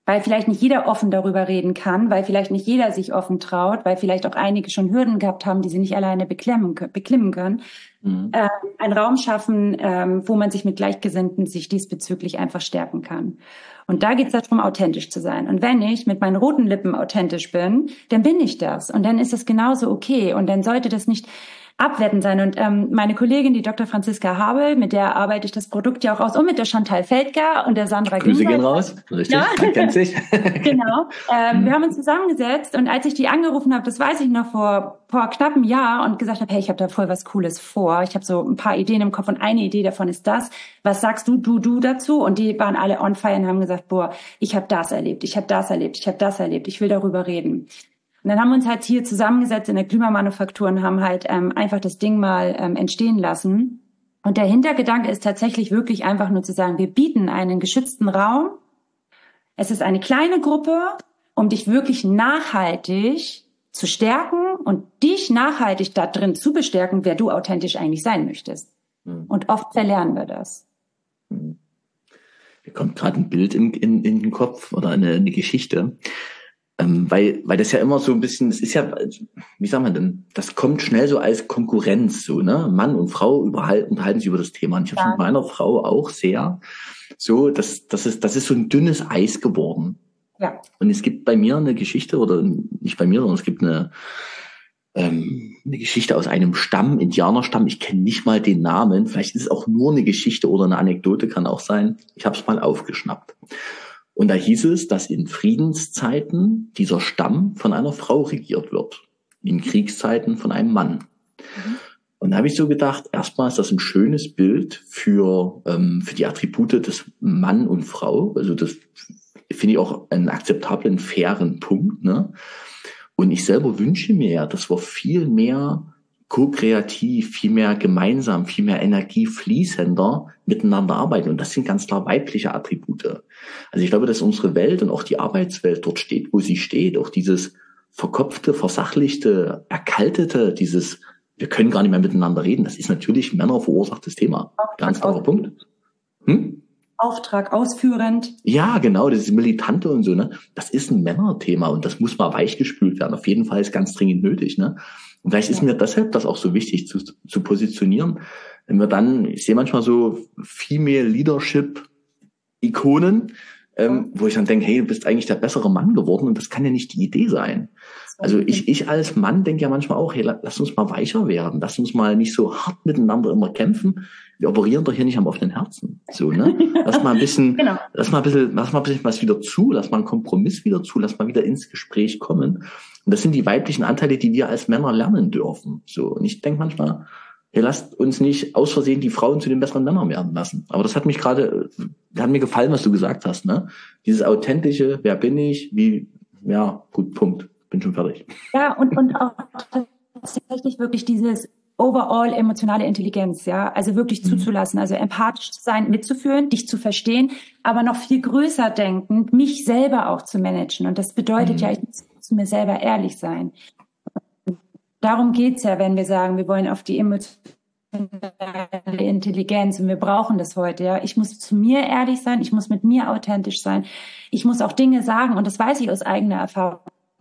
weil vielleicht nicht jeder offen darüber reden kann, weil vielleicht nicht jeder sich offen traut, weil vielleicht auch einige schon Hürden gehabt haben, die sie nicht alleine beklemmen, beklimmen können. Mhm. Ähm, einen Raum schaffen, ähm, wo man sich mit Gleichgesinnten sich diesbezüglich einfach stärken kann. Und da geht es darum, authentisch zu sein. Und wenn ich mit meinen roten Lippen authentisch bin, dann bin ich das. Und dann ist es genauso okay. Und dann sollte das nicht abwertend sein. Und ähm, meine Kollegin, die Doktor Franziska Habel, mit der arbeite ich das Produkt ja auch aus, und mit der Chantal Feldgar und der Sandra Grüße gehen raus, richtig, ja. Man kennt sich. Genau. Ähm, wir haben uns zusammengesetzt, und als ich die angerufen habe, das weiß ich noch vor vor knapp einem Jahr, und gesagt habe, hey, ich habe da voll was Cooles vor. Ich habe so ein paar Ideen im Kopf, und eine Idee davon ist das. Was sagst du, du, du dazu? Und die waren alle on fire und haben gesagt, boah, ich habe das erlebt, ich habe das erlebt, ich habe das erlebt, ich will darüber reden. Und dann haben wir uns halt hier zusammengesetzt in der Klimamanufaktur und haben halt ähm, einfach das Ding mal ähm, entstehen lassen. Und der Hintergedanke ist tatsächlich wirklich einfach nur zu sagen, wir bieten einen geschützten Raum. Es ist eine kleine Gruppe, um dich wirklich nachhaltig zu stärken und dich nachhaltig da drin zu bestärken, wer du authentisch eigentlich sein möchtest. Mhm. Und oft verlernen wir das. Mhm. Mir kommt gerade ein Bild in, in, in den Kopf oder eine, eine Geschichte. Ähm, weil, weil das ja immer so ein bisschen, das ist ja, wie sagen wir denn, das kommt schnell so als Konkurrenz, so, ne? Mann und Frau unterhalten, unterhalten sich über das Thema. Und ich habe ja. schon mit meiner Frau auch sehr so, das, das ist, das ist so ein dünnes Eis geworden. Ja. Und es gibt bei mir eine Geschichte, oder nicht bei mir, sondern es gibt eine, ähm, eine Geschichte aus einem Stamm, Indianerstamm. Ich kenne nicht mal den Namen. Vielleicht ist es auch nur eine Geschichte oder eine Anekdote, kann auch sein. Ich habe es mal aufgeschnappt. Und da hieß es, dass in Friedenszeiten dieser Stamm von einer Frau regiert wird, in Kriegszeiten von einem Mann. Mhm. Und da habe ich so gedacht, erstmal ist das ein schönes Bild für ähm, für die Attribute des Mann und Frau. Also das finde ich auch einen akzeptablen, fairen Punkt, ne? Und ich selber wünsche mir ja, dass wir viel mehr ko-kreativ, viel mehr gemeinsam, viel mehr energiefließender miteinander arbeiten. Und das sind ganz klar weibliche Attribute. Also ich glaube, dass unsere Welt und auch die Arbeitswelt dort steht, wo sie steht. Auch dieses verkopfte, versachlichte, erkaltete, dieses, wir können gar nicht mehr miteinander reden. Das ist natürlich männerverursachtes Thema. Ganz klarer Punkt. Hm? Auftrag ausführend. Ja, genau, das ist Militante und so, ne? Das ist ein Männerthema, und das muss mal weichgespült werden. Auf jeden Fall ist ganz dringend nötig, ne? Und vielleicht ist mir deshalb das auch so wichtig zu, zu positionieren. Wenn wir dann, ich sehe manchmal so Female Leadership Ikonen, ähm, wo ich dann denke, hey, du bist eigentlich der bessere Mann geworden, und das kann ja nicht die Idee sein. Also ich, ich als Mann denke ja manchmal auch, hey, lass uns mal weicher werden, lass uns mal nicht so hart miteinander immer kämpfen. Wir operieren doch hier nicht am offenen Herzen. So, ne? Lass mal ein bisschen, genau. lass mal ein bisschen, lass mal ein bisschen was wieder zu, lass mal einen Kompromiss wieder zu, lass mal wieder ins Gespräch kommen. Und das sind die weiblichen Anteile, die wir als Männer lernen dürfen. So, und ich denke manchmal, hey, lasst uns nicht aus Versehen die Frauen zu den besseren Männern werden lassen. Aber das hat mich gerade, hat mir gefallen, was du gesagt hast, ne? Dieses authentische, wer bin ich, wie, ja, gut, Punkt. Bin schon fertig. Ja, und, und auch tatsächlich wirklich dieses overall emotionale Intelligenz, ja, also wirklich mhm. zuzulassen, also empathisch zu sein, mitzuführen, dich zu verstehen, aber noch viel größer denkend, mich selber auch zu managen. Und das bedeutet mhm. ja, ich muss zu mir selber ehrlich sein. Darum geht's ja, wenn wir sagen, wir wollen auf die emotionale Intelligenz, und wir brauchen das heute, ja. Ich muss zu mir ehrlich sein, ich muss mit mir authentisch sein, ich muss auch Dinge sagen, und das weiß ich aus eigener Erfahrung.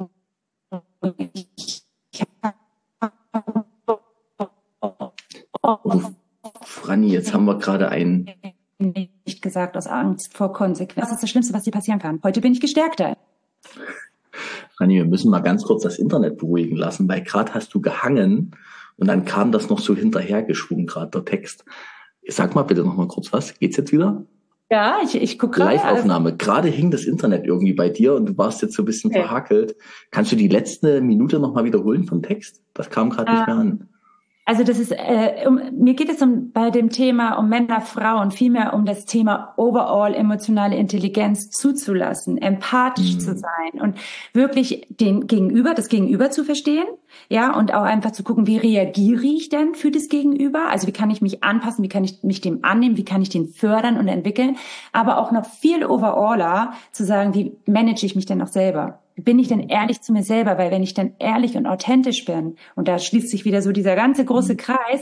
Oh, Franni, jetzt haben wir gerade einen... Nicht gesagt, aus Angst vor Konsequenzen. Das ist das Schlimmste, was dir passieren kann. Heute bin ich gestärkter. Franni, wir müssen mal ganz kurz das Internet beruhigen lassen, weil gerade hast du gehangen und dann kam das noch so hinterhergeschwungen, gerade der Text. Sag mal bitte noch mal kurz was. Geht's jetzt wieder? Ja, ich, ich gucke gerade. Live-Aufnahme. Also, gerade hing das Internet irgendwie bei dir und du warst jetzt so ein bisschen okay. verhakelt. Kannst du die letzte Minute noch mal wiederholen vom Text? Das kam gerade ah. nicht mehr an. Also das ist, äh, um, mir geht es um, bei dem Thema um Männer, Frauen, vielmehr um das Thema overall emotionale Intelligenz zuzulassen, empathisch mhm. zu sein und wirklich den Gegenüber, das Gegenüber zu verstehen, ja, und auch einfach zu gucken, wie reagiere ich denn für das Gegenüber? Also wie kann ich mich anpassen, wie kann ich mich dem annehmen, wie kann ich den fördern und entwickeln? Aber auch noch viel overaller zu sagen, wie manage ich mich denn auch selber? Bin ich denn ehrlich zu mir selber? Weil wenn ich dann ehrlich und authentisch bin, und da schließt sich wieder so dieser ganze große Kreis,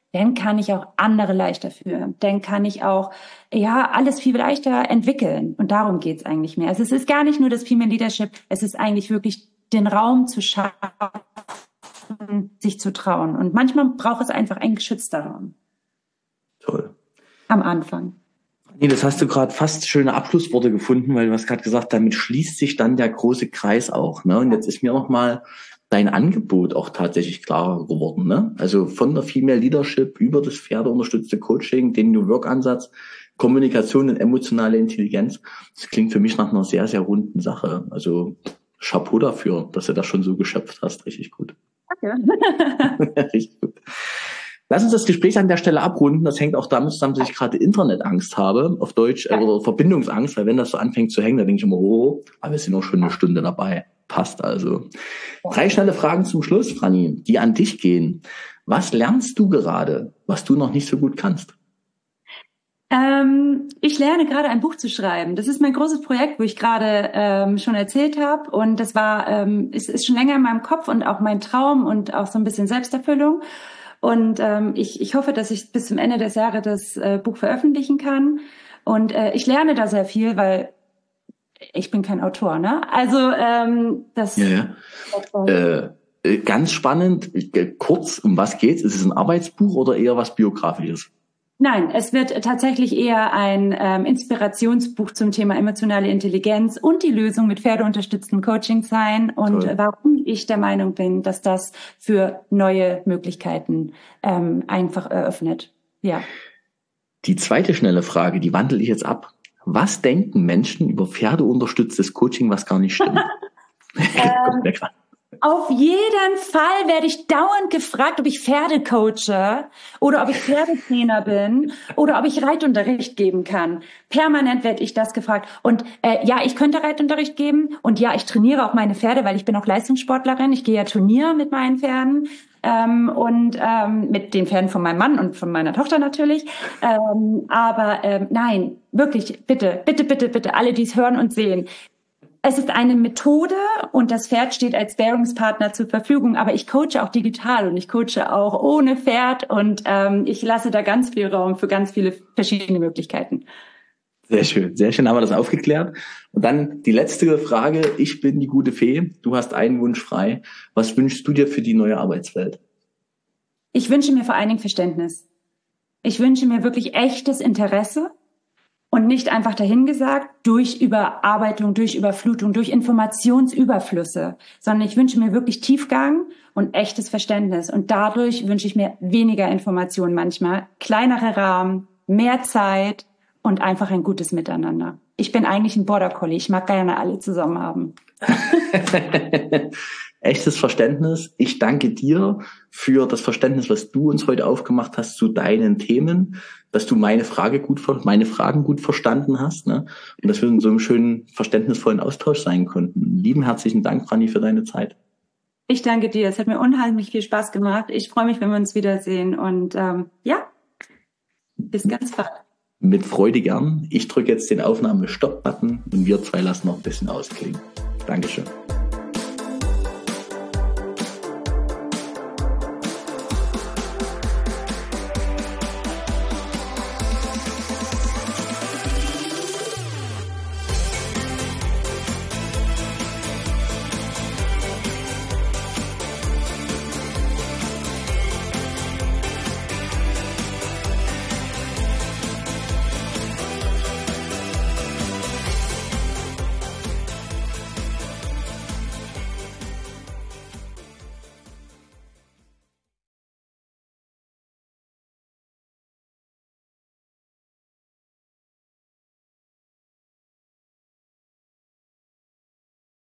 dann kann ich auch andere leichter führen. Dann kann ich auch, ja, alles viel leichter entwickeln. Und darum geht's eigentlich mehr. Also es ist gar nicht nur das Female Leadership, es ist eigentlich wirklich den Raum zu schaffen, sich zu trauen. Und manchmal braucht es einfach einen geschützter Raum. Toll. Am Anfang. Nee, das hast du gerade fast schöne Abschlussworte gefunden, weil du hast gerade gesagt, damit schließt sich dann der große Kreis auch. Ne? Und jetzt ist mir noch mal dein Angebot auch tatsächlich klarer geworden. Ne? Also von der Female Leadership über das pferdeunterstützte Coaching, den New Work-Ansatz, Kommunikation und emotionale Intelligenz. Das klingt für mich nach einer sehr, sehr runden Sache. Also Chapeau dafür, dass du das schon so geschöpft hast. Richtig gut. Danke. Richtig gut. Lass uns das Gespräch an der Stelle abrunden. Das hängt auch damit zusammen, dass ich gerade Internetangst habe, auf Deutsch, äh, oder Verbindungsangst, weil wenn das so anfängt zu hängen, dann denke ich immer, oh, aber wir sind auch schon eine Stunde dabei. Passt also. Drei schnelle Fragen zum Schluss, Franny, die an dich gehen. Was lernst du gerade, was du noch nicht so gut kannst? Ähm, ich lerne gerade ein Buch zu schreiben. Das ist mein großes Projekt, wo ich gerade ähm, schon erzählt habe. Und das war, ähm, es ist schon länger in meinem Kopf und auch mein Traum und auch so ein bisschen Selbsterfüllung. Und ähm, ich, ich hoffe, dass ich bis zum Ende des Jahres das äh, Buch veröffentlichen kann. Und äh, ich lerne da sehr viel, weil ich bin kein Autor, ne? Also ähm, das. Ja, ja. Äh, ganz spannend. Kurz, um was geht's? Ist es ein Arbeitsbuch oder eher was Biografisches? Nein, es wird tatsächlich eher ein ähm, Inspirationsbuch zum Thema emotionale Intelligenz und die Lösung mit pferdeunterstützten Coaching sein und Toll. Warum ich der Meinung bin, dass das für neue Möglichkeiten ähm, einfach eröffnet. Ja. Die zweite schnelle Frage, die wandle ich jetzt ab. Was denken Menschen über pferdeunterstütztes Coaching, was gar nicht stimmt? ähm, Auf jeden Fall werde ich dauernd gefragt, ob ich Pferde coache oder ob ich Pferdetrainer bin oder ob ich Reitunterricht geben kann. Permanent werde ich das gefragt. Und äh, ja, ich könnte Reitunterricht geben und ja, ich trainiere auch meine Pferde, weil ich bin auch Leistungssportlerin. Ich gehe ja Turnier mit meinen Pferden ähm, und ähm, mit den Pferden von meinem Mann und von meiner Tochter natürlich. Ähm, aber ähm, nein, wirklich, bitte, bitte, bitte, bitte, alle, die es hören und sehen. Es ist eine Methode und das Pferd steht als Bearings-Partner zur Verfügung, aber ich coache auch digital und ich coache auch ohne Pferd und ähm, ich lasse da ganz viel Raum für ganz viele verschiedene Möglichkeiten. Sehr schön, sehr schön haben wir das aufgeklärt. Und dann die letzte Frage, ich bin die gute Fee, du hast einen Wunsch frei. Was wünschst du dir für die neue Arbeitswelt? Ich wünsche mir vor allen Dingen Verständnis. Ich wünsche mir wirklich echtes Interesse. Und nicht einfach dahingesagt durch Überarbeitung, durch Überflutung, durch Informationsüberflüsse, sondern ich wünsche mir wirklich Tiefgang und echtes Verständnis. Und dadurch wünsche ich mir weniger Informationen manchmal, kleinere Rahmen, mehr Zeit und einfach ein gutes Miteinander. Ich bin eigentlich ein Border Collie. Ich mag gerne alle zusammen haben. Echtes Verständnis. Ich danke dir für das Verständnis, was du uns heute aufgemacht hast zu deinen Themen, dass du meine Frage gut, meine Fragen gut verstanden hast, ne? Und dass wir in so einem schönen, verständnisvollen Austausch sein konnten. Lieben herzlichen Dank, Franny, für deine Zeit. Ich danke dir. Es hat mir unheimlich viel Spaß gemacht. Ich freue mich, wenn wir uns wiedersehen. Und ähm, ja, bis ganz bald. Mit Freude gern. Ich drücke jetzt den Aufnahme-Stopp-Button und wir zwei lassen noch ein bisschen ausklingen. Dankeschön.